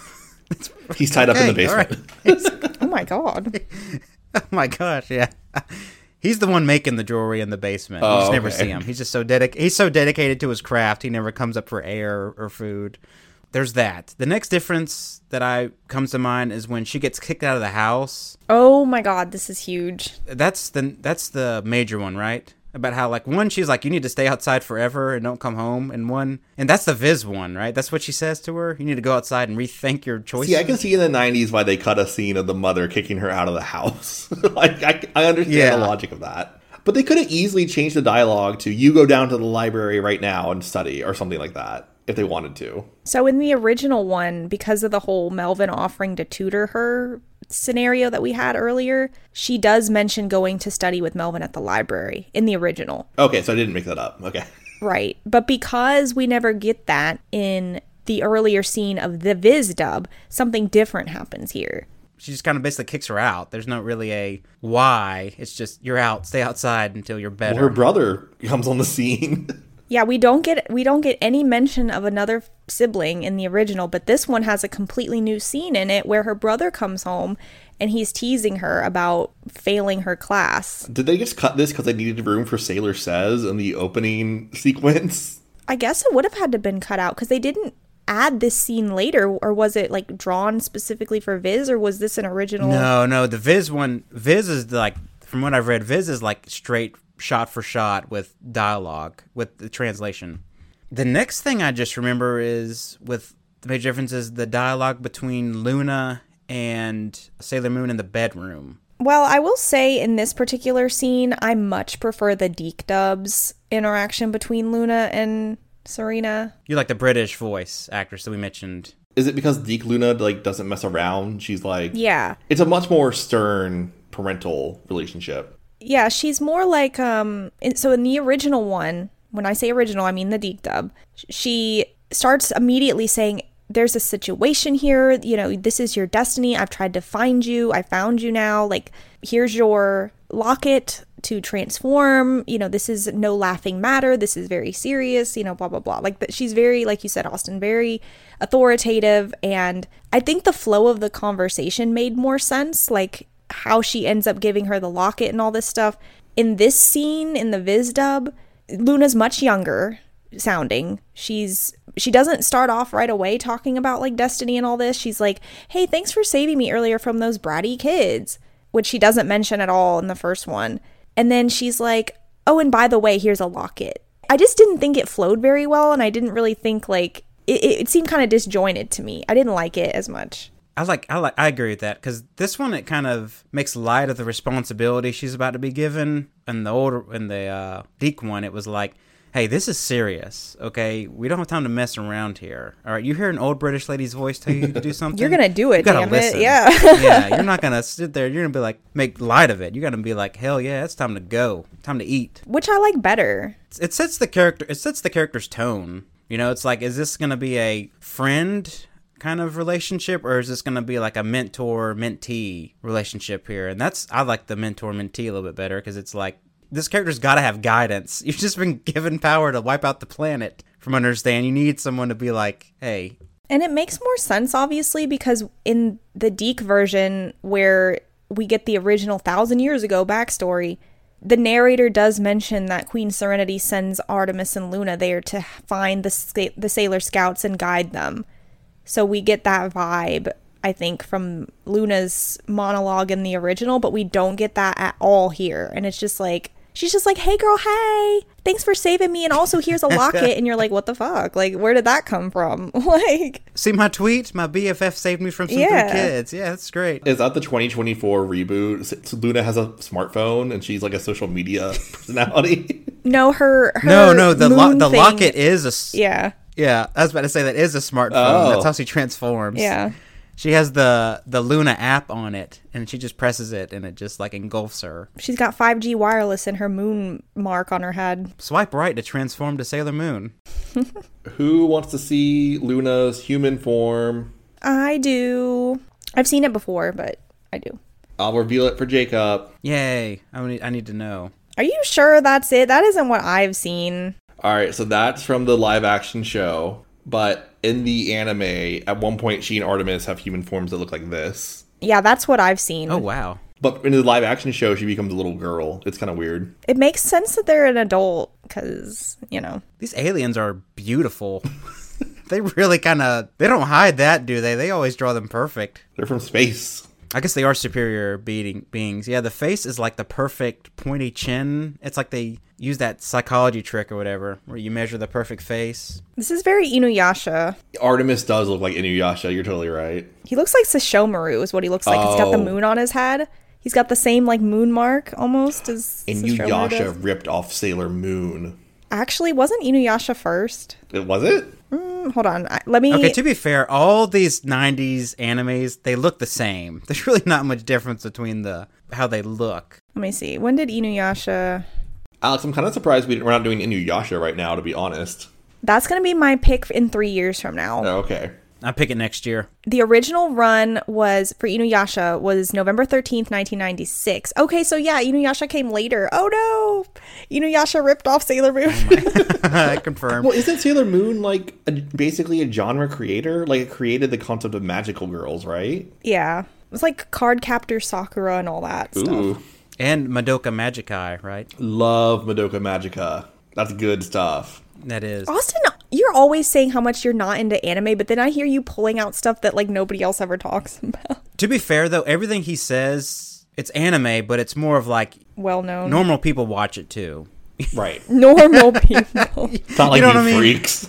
is dead. He's tied up in the basement. Right. Oh, my God. Oh, my gosh, yeah. He's the one making the jewelry in the basement. You Oh, just never okay. see him. He's just so dedic- He's so dedicated to his craft. He never comes up for air or food. There's that. The next difference that I comes to mind is when she gets kicked out of the house. Oh, my God. This is huge. That's the that's the major one, right? About how, like, one, she's like, you need to stay outside forever and don't come home. And one, and that's the Viz one, right? That's what she says to her. You need to go outside and rethink your choices. See, I can see in the nineties why they cut a scene of the mother kicking her out of the house. Like, I, I understand Yeah. the logic of that. But they could have easily changed the dialogue to you go down to the library right now and study or something like that if they wanted to. So in the original one, because of the whole Melvin offering to tutor her scenario that we had earlier, she does mention going to study with Melvin at the library in the original. Okay, so I didn't make that up. Okay. Right. But because we never get that in the earlier scene of the Viz dub, something different happens here. She just kind of basically kicks her out. There's not really a why. It's just, you're out, stay outside until you're better. Well, her brother comes on the scene. Yeah, we don't get we don't get any mention of another sibling in the original, but this one has a completely new scene in it where her brother comes home and he's teasing her about failing her class. Did they just cut this because they needed room for Sailor Says in the opening sequence? I guess it would have had to been cut out because they didn't add this scene later, or was it like drawn specifically for Viz, or was this an original? No, no, the Viz one, Viz is like, from what I've read, Viz is like straight shot for shot with dialogue, with the translation. The next thing I just remember is, with the major difference is the dialogue between Luna and Sailor Moon in the bedroom. Well, I will say in this particular scene, I much prefer the Deke dubs interaction between Luna and Serena. You like the British voice actress that we mentioned. Is it because Deke Luna like doesn't mess around? She's like, yeah, it's a much more stern parental relationship. Yeah, she's more like um. In, so in the original one, when I say original, I mean the Deke dub. She starts immediately saying, "There's a situation here. You know, this is your destiny. I've tried to find you. I found you now. Like, here's your locket to transform. You know, this is no laughing matter. This is very serious. You know, blah blah blah." Like, but she's very, like you said, Austin, very authoritative, and I think the flow of the conversation made more sense. Like, how she ends up giving her the locket and all this stuff. In this scene, in the Viz dub, Luna's much younger sounding. She's she doesn't start off right away talking about like destiny and all this. She's like, "Hey, thanks for saving me earlier from those bratty kids," which she doesn't mention at all in the first one. And then she's like, "Oh, and by the way, here's a locket." I just didn't think it flowed very well, and I didn't really think like it, it seemed kind of disjointed to me. I didn't like it as much. I like, I like, I agree with that, because this one, it kind of makes light of the responsibility she's about to be given. And the older, in the uh, Deke one, it was like, hey, this is serious, okay? We don't have time to mess around here. All right, you hear an old British lady's voice tell you to do something? You're gonna do it, you gotta damn listen. it, yeah. Yeah, you're not gonna sit there, you're gonna be like, make light of it. You're gonna be like, hell yeah, it's time to go. Time to eat. Which I like better. It sets the character, it sets the character's tone. You know, it's like, is this gonna be a friend kind of relationship, or is this going to be like a mentor-mentee relationship here? And that's, I like the mentor-mentee a little bit better, because it's like, this character's got to have guidance. You've just been given power to wipe out the planet, from understand. You need someone to be like, hey. And it makes more sense, obviously, because in the Deke version, where we get the original thousand years ago backstory, the narrator does mention that Queen Serenity sends Artemis and Luna there to find the the Sailor Scouts and guide them. So we get that vibe, I think, from Luna's monologue in the original, but we don't get that at all here. And it's just like, she's just like, "Hey girl, hey, thanks for saving me. And also here's a locket." And you're like, what the fuck? Like, where did that come from? Like, see my tweet? My B F F saved me from some yeah. three kids. Yeah, that's great. Is that the twenty twenty-four reboot? So Luna has a smartphone and she's like a social media personality. No, her, her No, no, the lo- the thing, locket is a... Yeah. Yeah, I was about to say that is a smartphone. Oh. That's how she transforms. Yeah. She has the the Luna app on it, and she just presses it, and it just like engulfs her. She's got five G wireless and her moon mark on her head. Swipe right to transform to Sailor Moon. Who wants to see Luna's human form? I do. I've seen it before, but I do. I'll reveal it for Jacob. Yay. I need, I need to know. Are you sure that's it? That isn't what I've seen. All right, so that's from the live action show. But in the anime, at one point, she and Artemis have human forms that look like this. Yeah, that's what I've seen. Oh, wow. But in the live action show, she becomes a little girl. It's kind of weird. It makes sense that they're an adult because, you know. These aliens are beautiful. They really kind of... They don't hide that, do they? They always draw them perfect. They're from space. I guess they are superior being, beings. Yeah, the face is like the perfect pointy chin. It's like they use that psychology trick or whatever, where you measure the perfect face. This is very Inuyasha. Artemis does look like Inuyasha. You're totally right. He looks like Sesshomaru is what he looks like. Oh. He's got the moon on his head. He's got the same like moon mark almost as Inuyasha does. ripped off Sailor Moon. Actually, wasn't Inuyasha first? It was it? Mm, hold on. I, let me. Okay, to be fair, all these nineties animes, they look the same. There's really not much difference between the how they look. Let me see. When did Inuyasha... Alex, I'm kind of surprised we, we're not doing Inuyasha right now, to be honest. That's going to be my pick in three years from now. Oh, okay. I'll pick it next year. The original run was for Inuyasha was November thirteenth, nineteen ninety-six. Okay, so yeah, Inuyasha came later. Oh no! Inuyasha ripped off Sailor Moon. I confirm. Well, isn't Sailor Moon like a, basically a genre creator? Like it created the concept of magical girls, right? Yeah. It was like Card Captor Sakura and all that Ooh. stuff. And Madoka Magikai, right? Love Madoka Magica. That's good stuff. That is. Austin, you're always saying how much you're not into anime, but then I hear you pulling out stuff that like nobody else ever talks about. To be fair, though, everything he says, it's anime, but it's more of like... Well known. Normal people watch it, too. Right. Normal people. It's not like You you, know what I mean? freaks.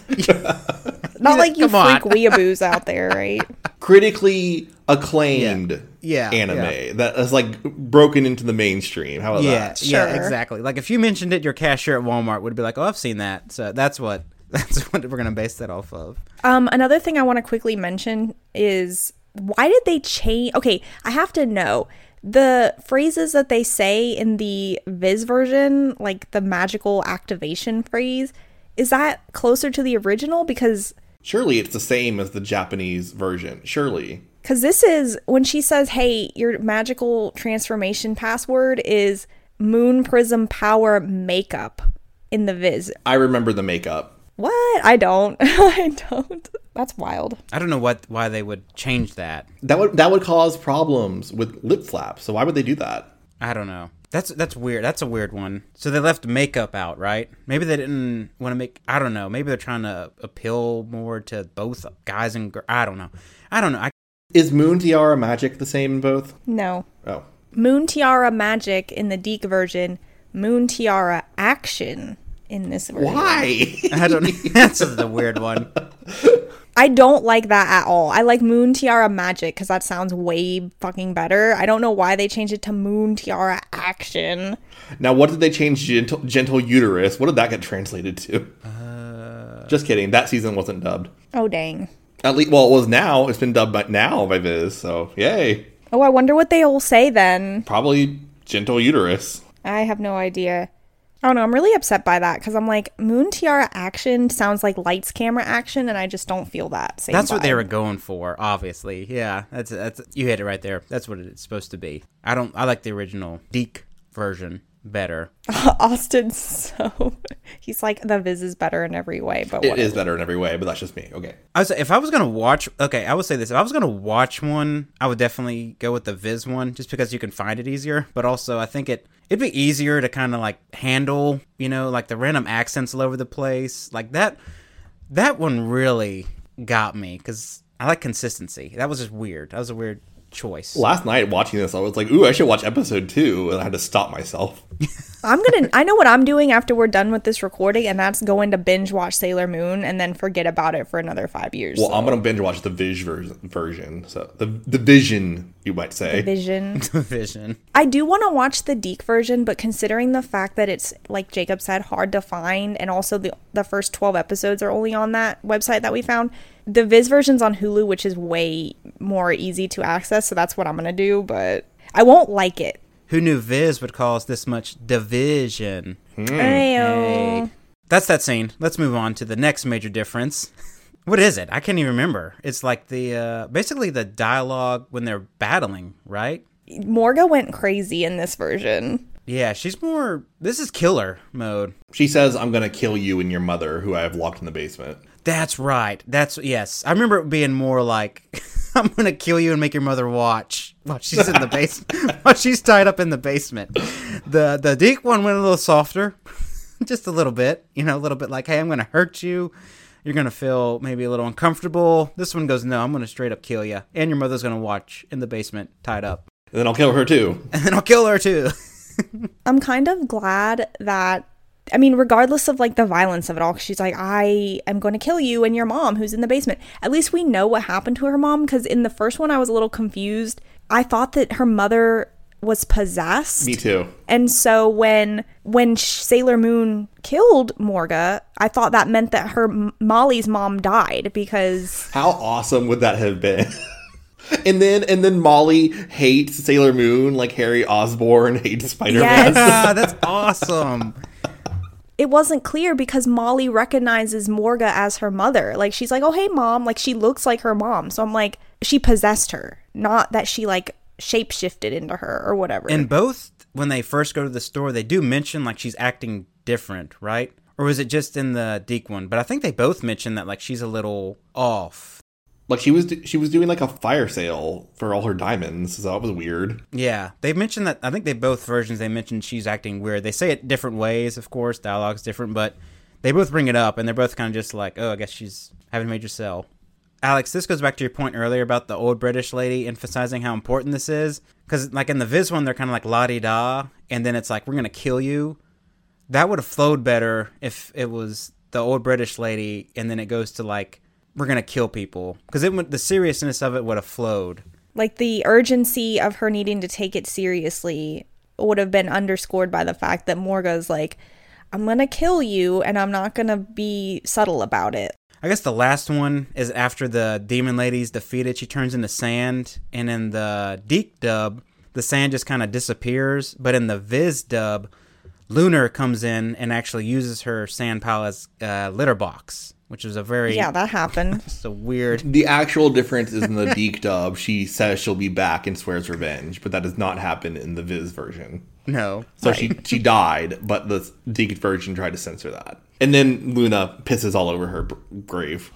Not like you Come freak on. weeaboos out there, right? Critically acclaimed Yeah. Yeah, anime yeah. that is like broken into the mainstream. How about Yeah, that? yeah, Sure. exactly. Like if you mentioned it, your cashier at Walmart would be like, "Oh, I've seen that." So that's what that's what we're gonna base that off of. Um, another thing I want to quickly mention is why did they change? Okay, I have to know the phrases that they say in the Viz version, like the magical activation phrase. Is that closer to the original? Because Surely it's the same as the Japanese version. Surely. Because this is when she says, hey, your magical transformation password is Moon Prism Power Makeup in the Viz. I remember the makeup. What? I don't. I don't. That's wild. I don't know what why they would change that. That would that would cause problems with lip flaps. So why would they do that? I don't know. That's that's weird. That's a weird one. So they left makeup out, right? Maybe they didn't want to make. I don't know. Maybe they're trying to appeal more to both guys and girls. I don't know. I don't know. I, Is Moon Tiara Magic the same in both? No. Oh. Moon Tiara Magic in the Deke version. Moon Tiara Action in this version. Why? I don't know. That's the weird one. I don't like that at all. I like Moon Tiara Magic because that sounds way fucking better. I don't know why they changed it to Moon Tiara Action. Now, what did they change gentle, gentle uterus? What did that get translated to? Uh, Just kidding. That season wasn't dubbed. Oh, dang. At least, well, it was now. It's been dubbed by now by Viz. So, yay. Oh, I wonder what they'll say then. Probably gentle uterus. I have no idea. I don't know. I'm really upset by that because I'm like, Moon Tiara Action sounds like lights, camera, action, and I just don't feel that same That's what they vibe. were going for, obviously. Yeah, that's that's you hit it right there. That's what it's supposed to be. I don't. I like the original Deke version better. Austin's so he's like the Viz is better in every way, but It whatever. is better in every way, but that's just me. Okay. I was if I was gonna watch. Okay, I would say this. If I was gonna watch one, I would definitely go with the Viz one, just because you can find it easier. But also, I think it it'd be easier to kind of like handle, you know, like the random accents all over the place, like that. That one really got me because I like consistency. That was just weird. That was a weird choice. Last night watching this, I was like, ooh, I should watch episode two. And I had to stop myself. I'm gonna I know what I'm doing after we're done with this recording, and that's going to binge watch Sailor Moon and then forget about it for another five years. Well, so. I'm going to binge watch the Viz ver- version. So, the, the Vision, you might say. Vision. Vision. I do want to watch the Deke version, but considering the fact that it's, like Jacob said, hard to find, and also the the first twelve episodes are only on that website that we found, the Viz version's on Hulu, which is way more easy to access, so that's what I'm going to do, but I won't like it. Who knew Viz would cause this much division? Hmm. Ayo. Hey. That's that scene. Let's move on to the next major difference. What is it? I can't even remember. It's like the, uh, basically the dialogue when they're battling, right? Morga went crazy in this version. Yeah, she's more, this is killer mode. She says, I'm going to kill you and your mother, who I have locked in the basement. That's right. That's, yes. I remember it being more like, I'm going to kill you and make your mother watch while she's in the basement, while she's tied up in the basement. The, the Deke one went a little softer, just a little bit, you know, a little bit like, hey, I'm going to hurt you. You're going to feel maybe a little uncomfortable. This one goes, no, I'm going to straight up kill you. And your mother's going to watch in the basement tied up. And then I'll kill her too. And then I'll kill her too. I'm kind of glad that, I mean, regardless of like the violence of it all, 'cause she's like, I am going to kill you and your mom who's in the basement. At least we know what happened to her mom, because in the first one I was a little confused. I thought that her mother was possessed. Me too. And so when when Sailor Moon killed Morga, I thought that meant that her Molly's mom died because how awesome would that have been? And then and then Molly hates Sailor Moon like Harry Osborn hates Spider-Man. Yes. That's awesome. It wasn't clear because Molly recognizes Morga as her mother. Like, she's like, oh, hey, mom. Like, she looks like her mom. So I'm like, she possessed her. Not that she, like, shape-shifted into her or whatever. And both, when they first go to the store, they do mention, like, she's acting different, right? Or was it just in the Deke one? But I think they both mention that, like, she's a little off. Like, she was she was doing, like, a fire sale for all her diamonds, so that was weird. Yeah, they mentioned that, I think they both versions, they mentioned she's acting weird. They say it different ways, of course, dialogue's different, but they both bring it up, and they're both kind of just like, oh, I guess she's having a major sell. Alex, this goes back to your point earlier about the old British lady emphasizing how important this is, because, like, in the Viz one, they're kind of like la-di-da, and then it's like, we're going to kill you. That would have flowed better if it was the old British lady, and then it goes to, like, we're going to kill people. Because it would, the seriousness of it would have flowed. Like, the urgency of her needing to take it seriously would have been underscored by the fact that Morga's like, I'm going to kill you, and I'm not going to be subtle about it. I guess the last one is after the demon lady's defeated, she turns into sand. And in the Deke dub, the sand just kind of disappears. But in the Viz dub, Lunar comes in and actually uses her sand pile as a litter box. Which is a very... Yeah, that happened. It's a weird... The actual difference is in the Deke dub, she says she'll be back and swears revenge, but that does not happen in the Viz version. No. So right. she she died, but the Deke version tried to censor that. And then Luna pisses all over her b- grave.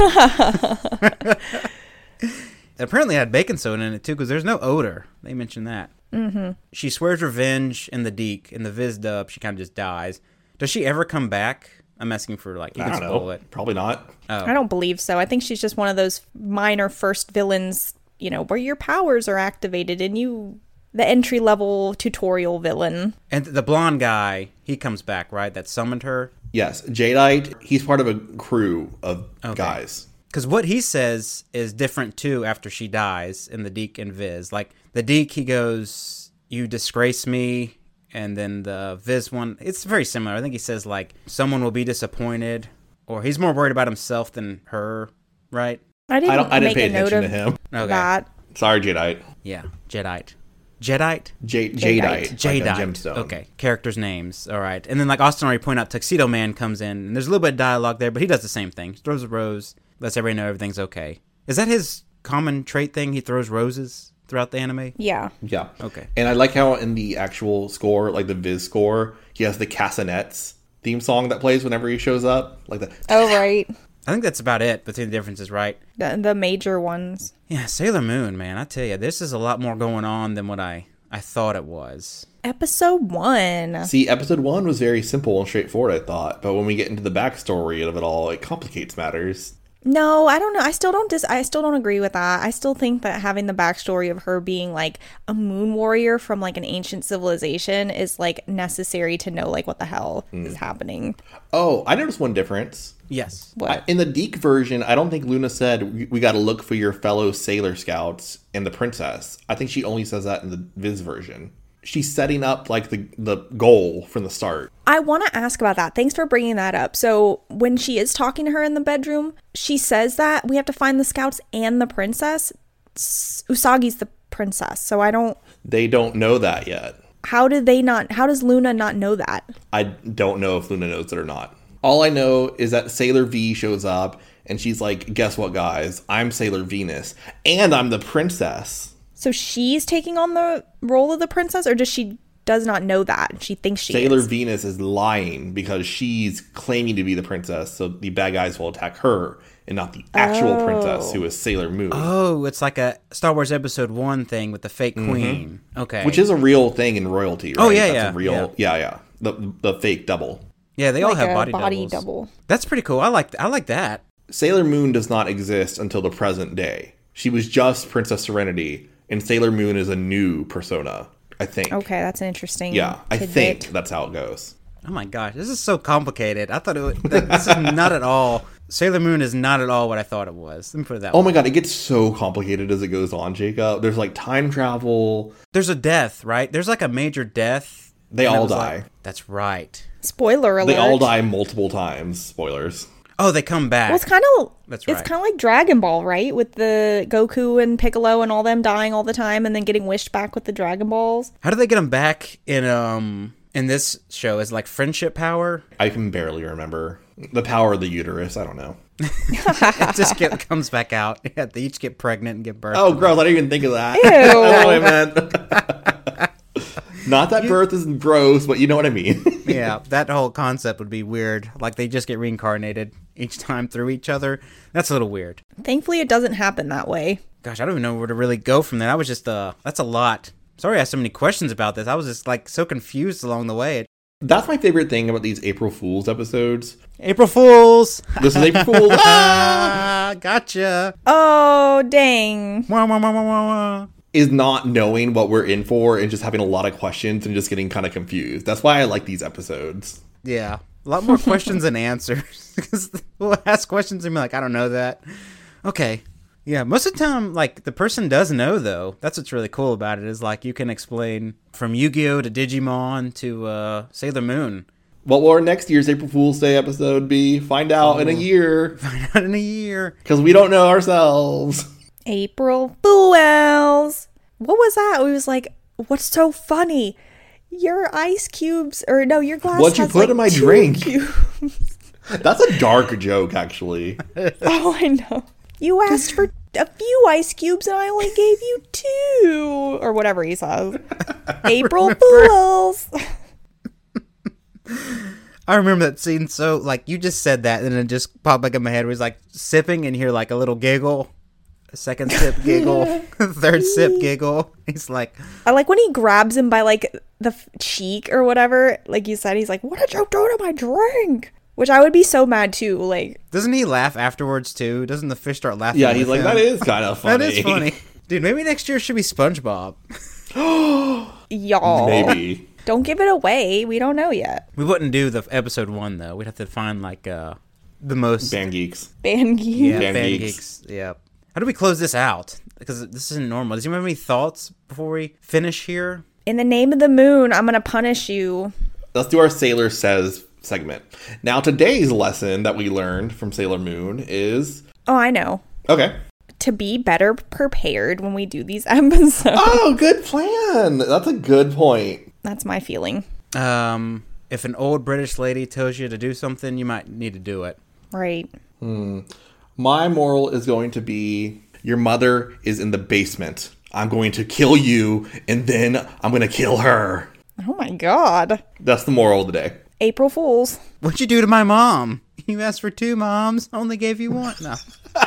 Apparently it had baking soda in it, too, because there's no odor. They mentioned that. Mm-hmm. She swears revenge in the Deke. In the Viz dub, she kind of just dies. Does she ever come back? I'm asking for, like, you I can don't spoil know. it. Probably not. Oh. I don't believe so. I think she's just one of those minor first villains, you know, where your powers are activated and you... The entry-level tutorial villain. And the blonde guy, he comes back, right? That summoned her? Yes. Jadeite, he's part of a crew of okay. guys. Because what he says is different, too, after she dies in the Deke and Viz. Like, the Deke, he goes, you disgrace me... And then the Viz one, it's very similar. I think he says, like, someone will be disappointed. Or he's more worried about himself than her, right? I didn't, I don't, I didn't make pay a note attention of to him. Okay. that. Sorry, Jadeite. Yeah, Jadeite. Jadeite? J- Jadeite. Jadeite. Like a Jadeite. gemstone. Okay, characters' names. All right. And then, like Austin already pointed out, Tuxedo Man comes in. And there's a little bit of dialogue there, but he does the same thing. He throws a rose, lets everybody know everything's okay. Is that his common trait thing? He throws roses throughout the anime? Yeah. Yeah. Okay. And I like how in the actual score, like the Viz score, he has the Castanets theme song that plays whenever he shows up. Like the Oh, right. I think that's about it between the differences, right? The, the major ones. Yeah, Sailor Moon, man. I tell you, this is a lot more going on than what I, I thought it was. Episode one. See, episode one was very simple and straightforward, I thought. But when we get into the backstory of it all, it complicates matters. No, I don't know. I still don't dis- I still don't agree with that. I still think that having the backstory of her being like a moon warrior from like an ancient civilization is like necessary to know like what the hell mm. is happening. Oh, I noticed one difference. Yes. What? I, in the Deke version, I don't think Luna said we, we got to look for your fellow Sailor Scouts and the princess. I think she only says that in the Viz version. She's setting up like the the goal from the start. I want to ask about that. Thanks for bringing that up. So when she is talking to her in the bedroom, she says that we have to find the scouts and the princess. Usagi's the princess, so I don't... They don't know that yet. How did they not... How does Luna not know that? I don't know if Luna knows it or not. All I know is that Sailor V shows up and she's like, guess what, guys? I'm Sailor Venus and I'm the princess. So she's taking on the role of the princess, or does she does not know that? She thinks she Sailor is. Venus is lying because she's claiming to be the princess, so the bad guys will attack her and not the actual oh. princess, who is Sailor Moon. Oh, it's like a Star Wars Episode one thing with the fake queen. Mm-hmm. Okay. Which is a real thing in royalty, right? Oh, yeah, That's yeah. A real, yeah. yeah, yeah. The, the fake double. Yeah, they like all have a body, body doubles. double. That's pretty cool. I like I like that. Sailor Moon does not exist until the present day. She was just Princess Serenity, and Sailor Moon is a new persona, I think. Okay, that's an interesting Yeah, I tidbit. think that's how it goes. Oh my gosh, this is so complicated. I thought it would, this is not at all Sailor Moon is not at all what I thought it was. Let me put it that Oh way. my god, it gets so complicated as it goes on, Jacob. There's like time travel. There's a death, right? There's like a major death. They and it all was die. like- that's right. Spoiler alert. They all die multiple times. Spoilers. Oh, they come back. Well, it's kind of That's it's right. kind of like Dragon Ball, right? With the Goku and Piccolo and all them dying all the time, and then getting wished back with the Dragon Balls. How do they get them back in um in this show? Is it like friendship power? I can barely remember. The power of the uterus. I don't know. It just get, comes back out. Yeah, they each get pregnant and give birth. Oh, gross. I didn't even think of that. Ew. That's what I meant. Not that birth is gross, but you know what I mean. Yeah, that whole concept would be weird. Like they just get reincarnated each time through each other. That's a little weird. Thankfully, it doesn't happen that way. Gosh, I don't even know where to really go from there. I was just, uh, that's a lot. Sorry I had so many questions about this. I was just, like, so confused along the way. That's my favorite thing about these April Fool's episodes. April Fools! This is April Fool's. Ah! Ah, gotcha! Oh, dang. Wah, wah, wah, wah, wah, wah. Is not knowing what we're in for and just having a lot of questions and just getting kind of confused. That's why I like these episodes. Yeah, a lot more questions than answers. Because we'll ask questions and be like, I don't know that. Okay. Yeah, most of the time, like, the person does know, though. That's what's really cool about it, is, like, you can explain from Yu-Gi-Oh! To Digimon to uh, Sailor Moon. What will our next year's April Fool's Day episode be? Find out oh. in a year. Find out in a year. Because we don't know ourselves. April Fools. What was that? We was like, what's so funny? Your ice cubes, or no, your glass What'd you has, put like, in my two drink? cubes. That's a dark joke, actually. Oh, I know. You asked for a few ice cubes and I only gave you two. Or whatever he says. April Fools. I remember that scene so, like, you just said that and it just popped back in my head where he's, like, sipping and you hear, like, a little giggle. A second sip giggle. Third sip giggle. He's like... I like when he grabs him by, like, the f- cheek or whatever. Like you said, he's like, what did you do to my drink? Which I would be so mad too. Like, doesn't he laugh afterwards too? Doesn't the fish start laughing? Yeah, he's like, him? that is kind of funny. That is funny. Dude, maybe next year should be SpongeBob. Y'all. Maybe. Don't give it away. We don't know yet. We wouldn't do the episode one though. We'd have to find like uh the most Band Geeks. Band Geeks. Yeah, Band Band Geeks. Geeks. Yeah. How do we close this out? Because this isn't normal. Does anyone have any thoughts before we finish here? In the name of the moon, I'm gonna punish you. Let's do our Sailor Says segment. Now, today's lesson that we learned from Sailor Moon is... Oh, I know. Okay. To be better prepared when we do these episodes. Oh, good plan. That's a good point. That's my feeling. Um, if an old British lady tells you to do something, you might need to do it. Right. Hmm. My moral is going to be, your mother is in the basement. I'm going to kill you, and then I'm going to kill her. Oh my god. That's the moral of the day. April Fools. What'd you do to my mom? You asked for two moms, only gave you one. No.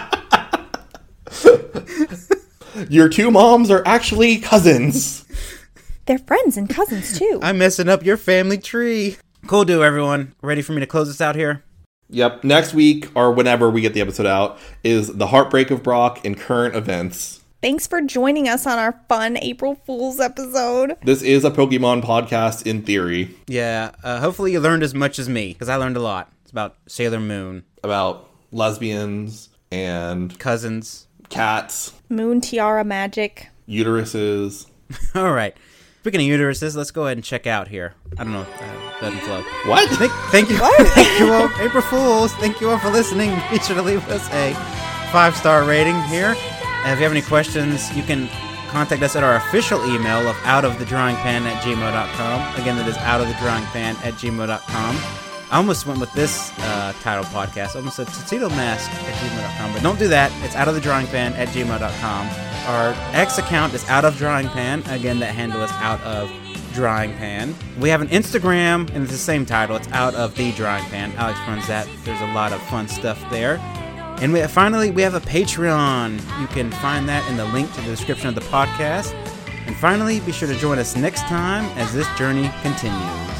Your two moms are actually cousins. They're friends and cousins too. I'm messing up your family tree. Cool do, everyone. Ready for me to close this out here? Yep. Next week, or whenever we get the episode out, is The Heartbreak of Brock and Current Events. Thanks for joining us on our fun April Fool's episode. This is a Pokemon podcast in theory. Yeah, uh, hopefully you learned as much as me, because I learned a lot. It's about Sailor Moon. About lesbians and cousins. Cats. Moon tiara magic. Uteruses. All right. Speaking of uteruses, let's go ahead and check out here. I don't know. Uh, doesn't flow. What? Thank, thank you. What? Thank you all. April Fools. Thank you all for listening. Be sure to leave us a five-star rating here. And if you have any questions, you can contact us at our official email of outofthedrawingpan at gmail dot com. Again, that is outofthedrawingpan at gmail dot com. I almost went with this uh, title podcast. I almost said Tuxedo Mask at gmail dot com. But don't do that. It's outofthedrawingpan at gmail dot com. Our X account is outofdrawingpan. Again, that handle is out of Drawing Pan. We have an Instagram, and it's the same title. It's Out of the Drawing Pan. Alex runs that. There's a lot of fun stuff there. And we, finally, we have a Patreon. You can find that in the link to the description of the podcast. And finally, be sure to join us next time as this journey continues.